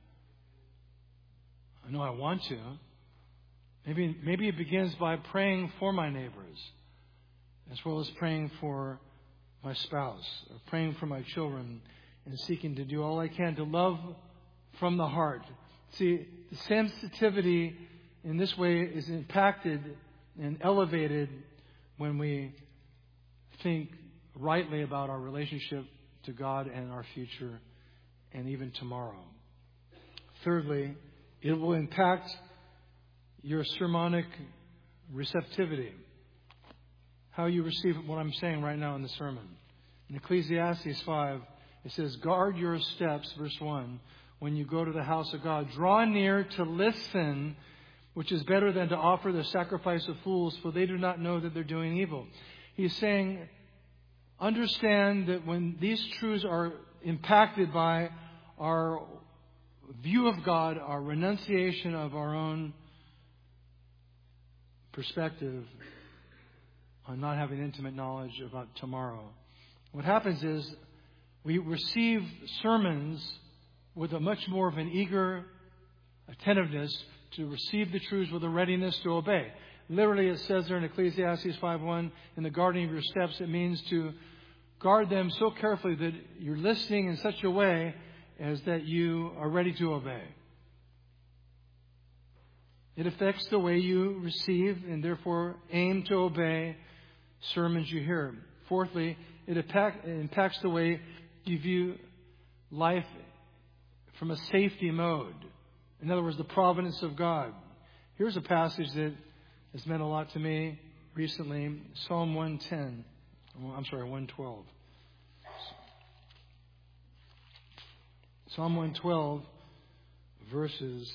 I know I want to. Maybe, maybe it begins by praying for my neighbors, as well as praying for my spouse, or praying for my children, and seeking to do all I can to love from the heart. See, the sensitivity in this way is impacted and elevated when we think rightly about our relationship to God and our future and even tomorrow. Thirdly, it will impact your sermonic receptivity. How you receive what I'm saying right now in the sermon. In Ecclesiastes five, it says, guard your steps, verse one, when you go to the house of God. Draw near to listen, which is better than to offer the sacrifice of fools, for they do not know that they're doing evil. He's saying, understand that when these truths are impacted by our view of God, our renunciation of our own perspective on not having intimate knowledge about tomorrow, what happens is we receive sermons with a much more of an eager attentiveness to receive the truths with a readiness to obey. Literally, it says there in Ecclesiastes five one, in the guarding of your steps, it means to guard them so carefully that you're listening in such a way as that you are ready to obey. It affects the way you receive and therefore aim to obey sermons you hear. Fourthly, it impacts the way you view life from a safety mode. In other words, the providence of God. Here's a passage that has meant a lot to me recently. Psalm one ten. I'm sorry, one twelve. Psalm one twelve, verses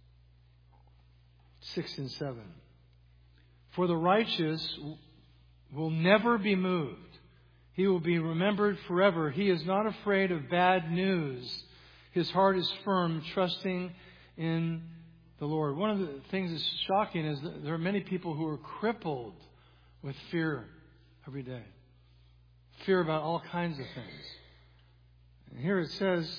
six and seven. For the righteous will never be moved. He will be remembered forever. He is not afraid of bad news. His heart is firm, trusting in the Lord. One of the things that's shocking is that there are many people who are crippled with fear every day. Fear about all kinds of things. And here it says,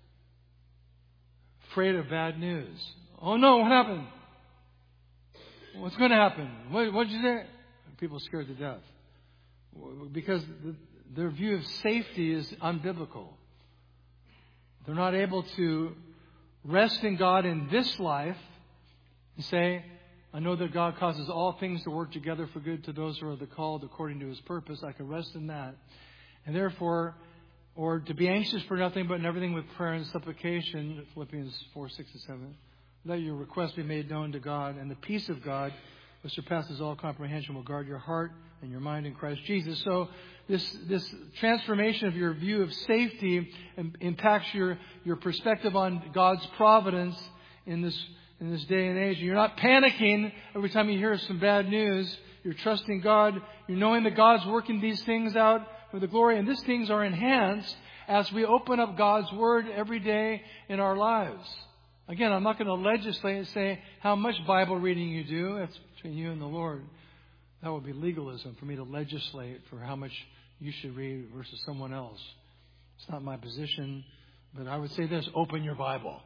afraid of bad news. Oh no, what happened? What's going to happen? What did you say? People are scared to death. Because the, their view of safety is unbiblical. They're not able to rest in God in this life and say, I know that God causes all things to work together for good to those who are the called according to His purpose. I can rest in that. And therefore, or to be anxious for nothing but in everything with prayer and supplication, Philippians four, six, and seven. Let your requests be made known to God, and the peace of God, which surpasses all comprehension, will guard your heart and your mind in Christ Jesus. So this this transformation of your view of safety impacts your, your perspective on God's providence in this in this day and age. You're not panicking every time you hear some bad news. You're trusting God. You're knowing that God's working these things out for the glory. And these things are enhanced as we open up God's Word every day in our lives. Again, I'm not going to legislate and say how much Bible reading you do. That's between you and the Lord. That would be legalism for me to legislate for how much you should read versus someone else. It's not my position. But I would say this: open your Bible.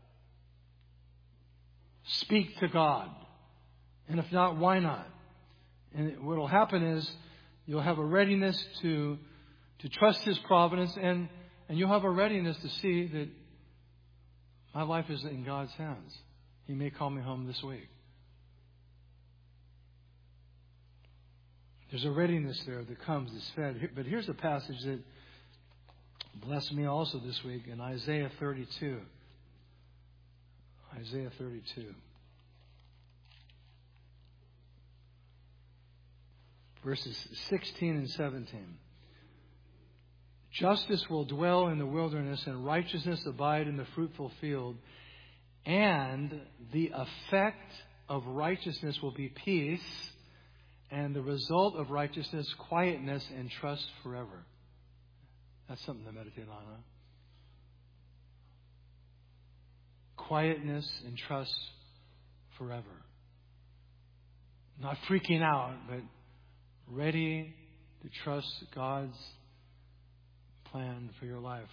Speak to God. And if not, why not? And what will happen is you'll have a readiness to to trust His providence, and, and you'll have a readiness to see that my life is in God's hands. He may call me home this week. There's a readiness there that comes, that's fed. But here's a passage that blessed me also this week in Isaiah thirty-two. Isaiah thirty-two. Verses sixteen and seventeen. Justice will dwell in the wilderness, and righteousness abide in the fruitful field. And the effect of righteousness will be peace, and the result of righteousness, quietness and trust forever. That's something to meditate on, huh? Quietness and trust forever. Not freaking out, but ready to trust God's plan for your life.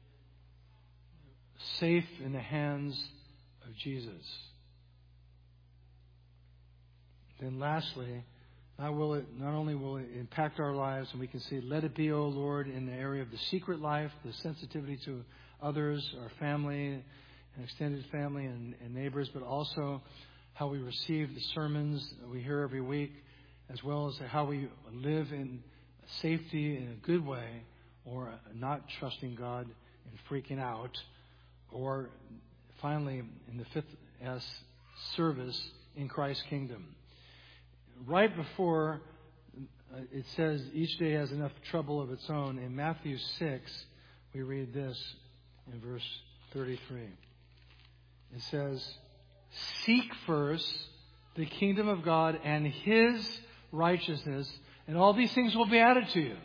Safe in the hands of Jesus. Then lastly, not, will it, not only will it impact our lives, and we can see, let it be, O Lord, in the area of the secret life, the sensitivity to others, our family, and extended family and, and neighbors, but also how we receive the sermons we hear every week, as well as how we live in safety in a good way, or not trusting God and freaking out, or finally, in the fifth S, service in Christ's kingdom. Right before it says each day has enough trouble of its own, in Matthew six, we read this in verse thirty-three. It says, seek first the kingdom of God and His righteousness, and all these things will be added to you.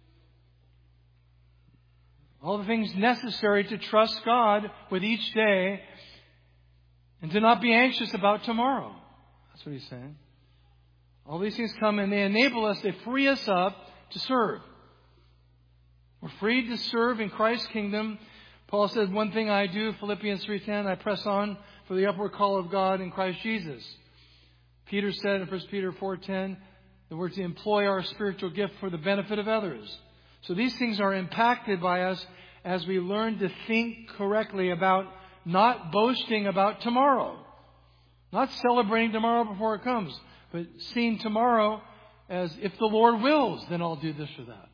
All the things necessary to trust God with each day and to not be anxious about tomorrow. That's what He's saying. All these things come and they enable us, they free us up to serve. We're freed to serve in Christ's kingdom. Paul said, one thing I do, Philippians three ten, I press on for the upward call of God in Christ Jesus. Peter said in First Peter four ten that we're to employ our spiritual gift for the benefit of others. So these things are impacted by us as we learn to think correctly about not boasting about tomorrow. Not celebrating tomorrow before it comes, but seeing tomorrow as, if the Lord wills, then I'll do this or that.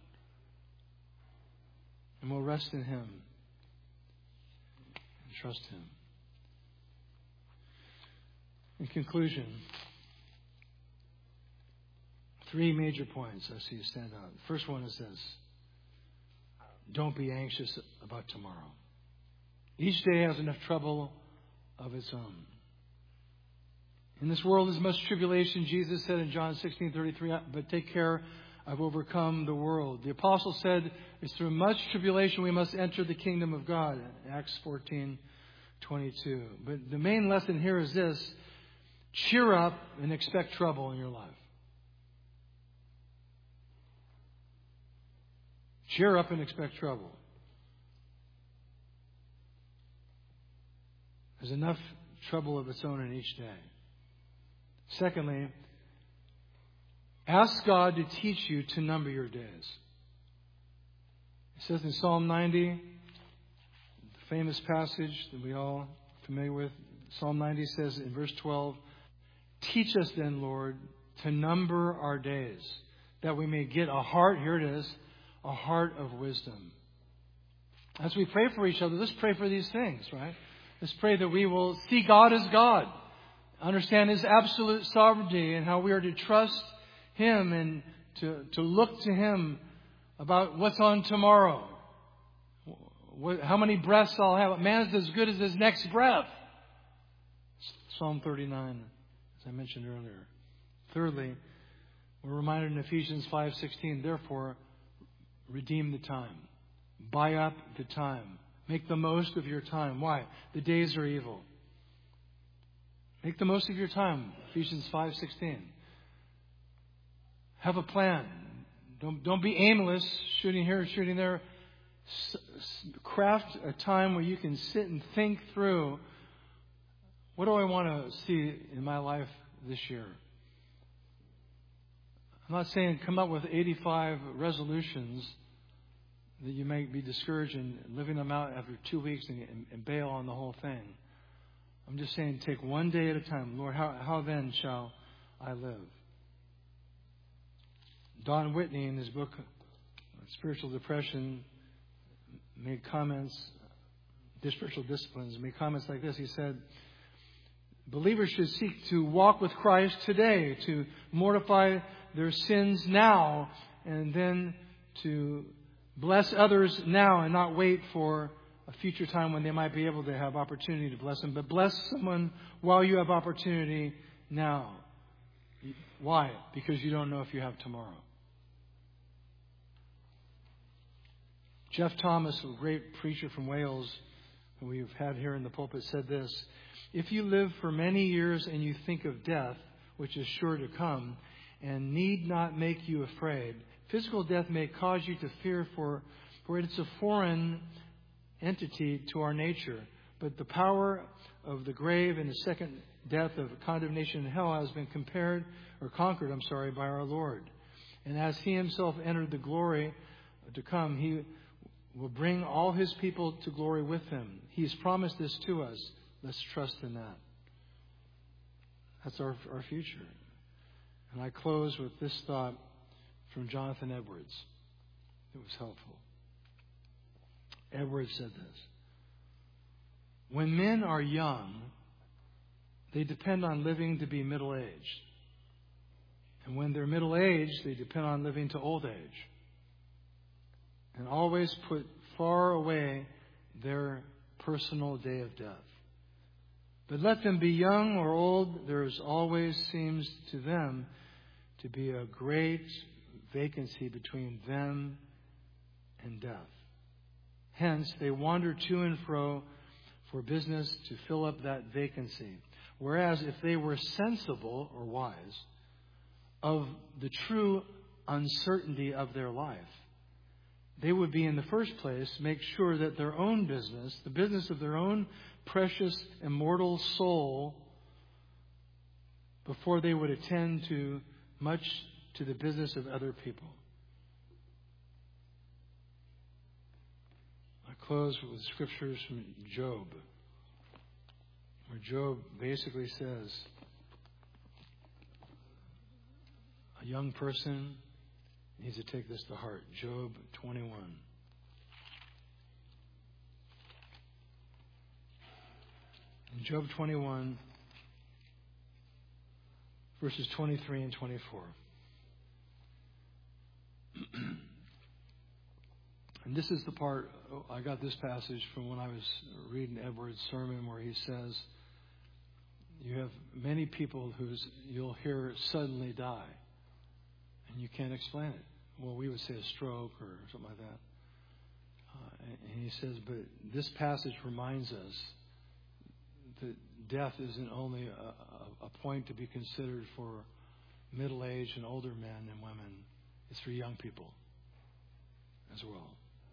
And we'll rest in Him and trust Him. In conclusion, three major points I see stand out. The first one is this: don't be anxious about tomorrow. Each day has enough trouble of its own. In this world is much tribulation, Jesus said in John sixteen thirty-three, but take care, I've overcome the world. The apostle said it's through much tribulation we must enter the kingdom of God, Acts fourteen twenty-two. But the main lesson here is this: cheer up and expect trouble in your life. Cheer up and expect trouble. There's enough trouble of its own in each day. Secondly, ask God to teach you to number your days. It says in Psalm ninety, the famous passage that we all are familiar with, Psalm ninety says in verse twelve, teach us then, Lord, to number our days, that we may get a heart, here it is, a heart of wisdom. As we pray for each other, let's pray for these things, right? Let's pray that we will see God as God, understand His absolute sovereignty and how we are to trust Him and to, to look to Him about what's on tomorrow. What, how many breaths I'll have. Man is as good as his next breath. Psalm thirty-nine, as I mentioned earlier. Thirdly, we're reminded in Ephesians five sixteen, therefore, redeem the time. Buy up the time. Make the most of your time. Why? The days are evil. Make the most of your time. Ephesians five sixteen. Have a plan. Don't, don't be aimless, shooting here, shooting there. S- s- craft a time where you can sit and think through, what do I want to see in my life this year? I'm not saying come up with eighty-five resolutions that you may be discouraged in living them out after two weeks and, and, and bail on the whole thing. I'm just saying take one day at a time. Lord, how, how then shall I live? Don Whitney, in his book Spiritual Depression, made comments, Spiritual Disciplines, made comments like this. He said, believers should seek to walk with Christ today, to mortify their sins now, and then to bless others now and not wait for a future time when they might be able to have opportunity to bless them. But bless someone while you have opportunity now. Why? Because you don't know if you have tomorrow. Jeff Thomas, a great preacher from Wales, who we've had here in the pulpit, said this: if you live for many years and you think of death, which is sure to come, and need not make you afraid, physical death may cause you to fear, for, for it's a foreign entity to our nature. But the power of the grave and the second death of condemnation in hell has been compared, or conquered, I'm sorry, by our Lord. And as He Himself entered the glory to come, He will bring all His people to glory with Him. He's promised this to us. Let's trust in that. That's our, our future. And I close with this thought from Jonathan Edwards. It was helpful. Edwards said this: when men are young, they depend on living to be middle-aged. And when they're middle-aged, they depend on living to old age. And always put far away their personal day of death. But let them be young or old, there is always seems to them to be a great vacancy between them and death. Hence, they wander to and fro for business to fill up that vacancy. Whereas if they were sensible or wise of the true uncertainty of their life, they would be, in the first place, make sure that their own business, the business of their own precious, immortal soul, before they would attend to much to the business of other people. I close with scriptures from Job, where Job basically says, a young person needs to take this to heart. Job twenty-one. In Job twenty-one, verses twenty-three and twenty-four. And this is the part, I got this passage from when I was reading Edwards' sermon, where he says, you have many people whose you'll hear suddenly die, and you can't explain it. Well, we would say a stroke or something like that. Uh, and he says, but this passage reminds us that death isn't only a, a, a point to be considered for middle-aged and older men and women. It's for young people as well.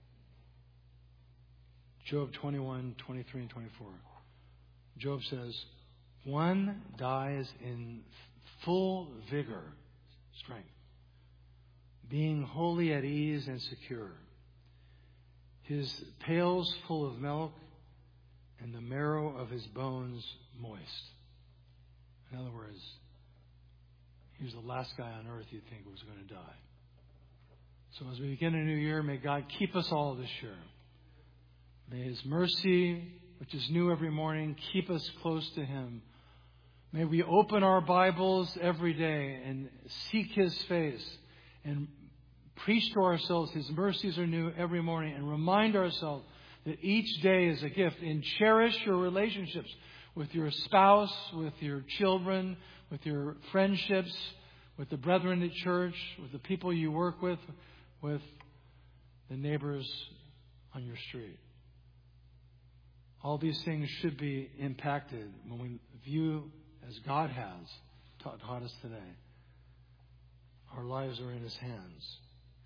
Job twenty-one, twenty-three, and twenty-four. Job says, one dies in full vigor, strength, being wholly at ease and secure, his pails full of milk, and the marrow of his bones moist. In other words, he was the last guy on earth you'd think was going to die. So as we begin a new year, may God keep us all this year. May His mercy, which is new every morning, keep us close to Him. May we open our Bibles every day and seek His face and preach to ourselves His mercies are new every morning, and remind ourselves that each day is a gift, and cherish your relationships with your spouse, with your children, with your friendships, with the brethren at church, with the people you work with, with the neighbors on your street. All these things should be impacted when we view, as God has taught, taught us today, our lives are in His hands.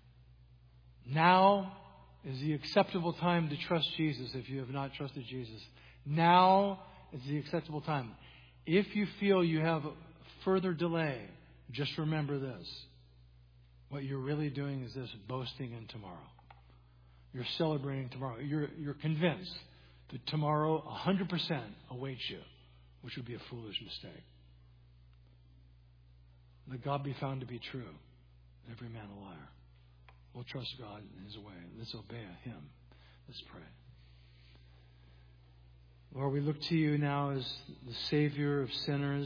Now is the acceptable time to trust Jesus if you have not trusted Jesus. Now is the acceptable time. If you feel you have further delay, just remember this. What you're really doing is this, boasting in tomorrow. You're celebrating tomorrow. You're, you're convinced that tomorrow one hundred percent awaits you, which would be a foolish mistake. Let God be found to be true, every man a liar. We'll trust God in His way. Let's obey Him. Let's pray. Lord, we look to You now as the Savior of sinners,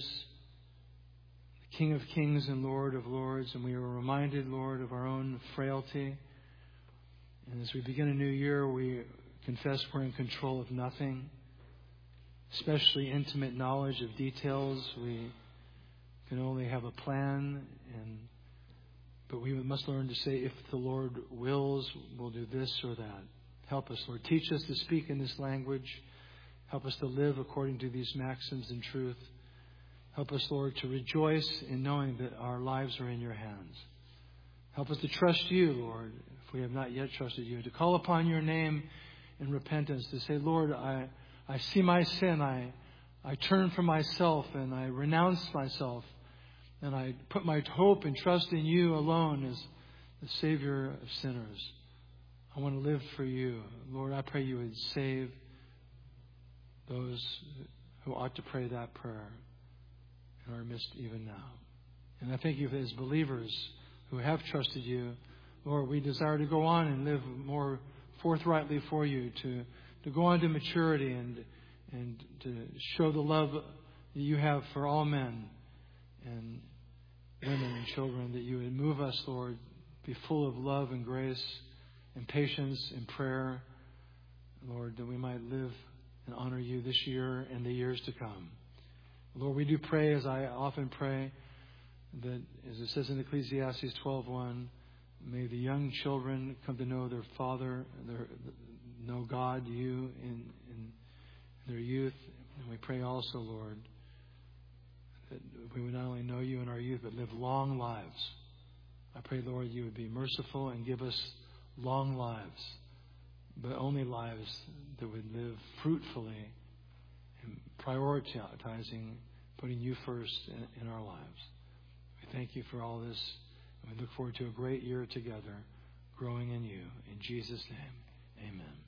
the King of kings and Lord of lords, and we are reminded, Lord, of our own frailty. And as we begin a new year, we confess we're in control of nothing, especially intimate knowledge of details. We can only have a plan, and but we must learn to say, if the Lord wills, we'll do this or that. Help us, Lord. Teach us to speak in this language. Help us to live according to these maxims and truth. Help us, Lord, to rejoice in knowing that our lives are in Your hands. Help us to trust You, Lord, if we have not yet trusted You, to call upon Your name in repentance, to say, Lord, I, I see my sin. I, I turn from myself and I renounce myself. And I put my hope and trust in You alone as the Savior of sinners. I want to live for You. Lord, I pray You would save those who ought to pray that prayer in our midst even now. And I thank You as believers who have trusted You. Lord, we desire to go on and live more forthrightly for You, to, to go on to maturity and, and to show the love that You have for all men and women and children, that You would move us, Lord, be full of love and grace and patience and prayer, Lord, that we might live and honor You this year and the years to come. Lord, we do pray, as I often pray, that, as it says in Ecclesiastes twelve one, may the young children come to know their Father, their, know God, You, in, in their youth. And we pray also, Lord, that we would not only know You in our youth, but live long lives. I pray, Lord, You would be merciful and give us long lives, but only lives that would live fruitfully and prioritizing putting You first in, in our lives. We thank You for all this, and we look forward to a great year together, growing in You. In Jesus' name, amen.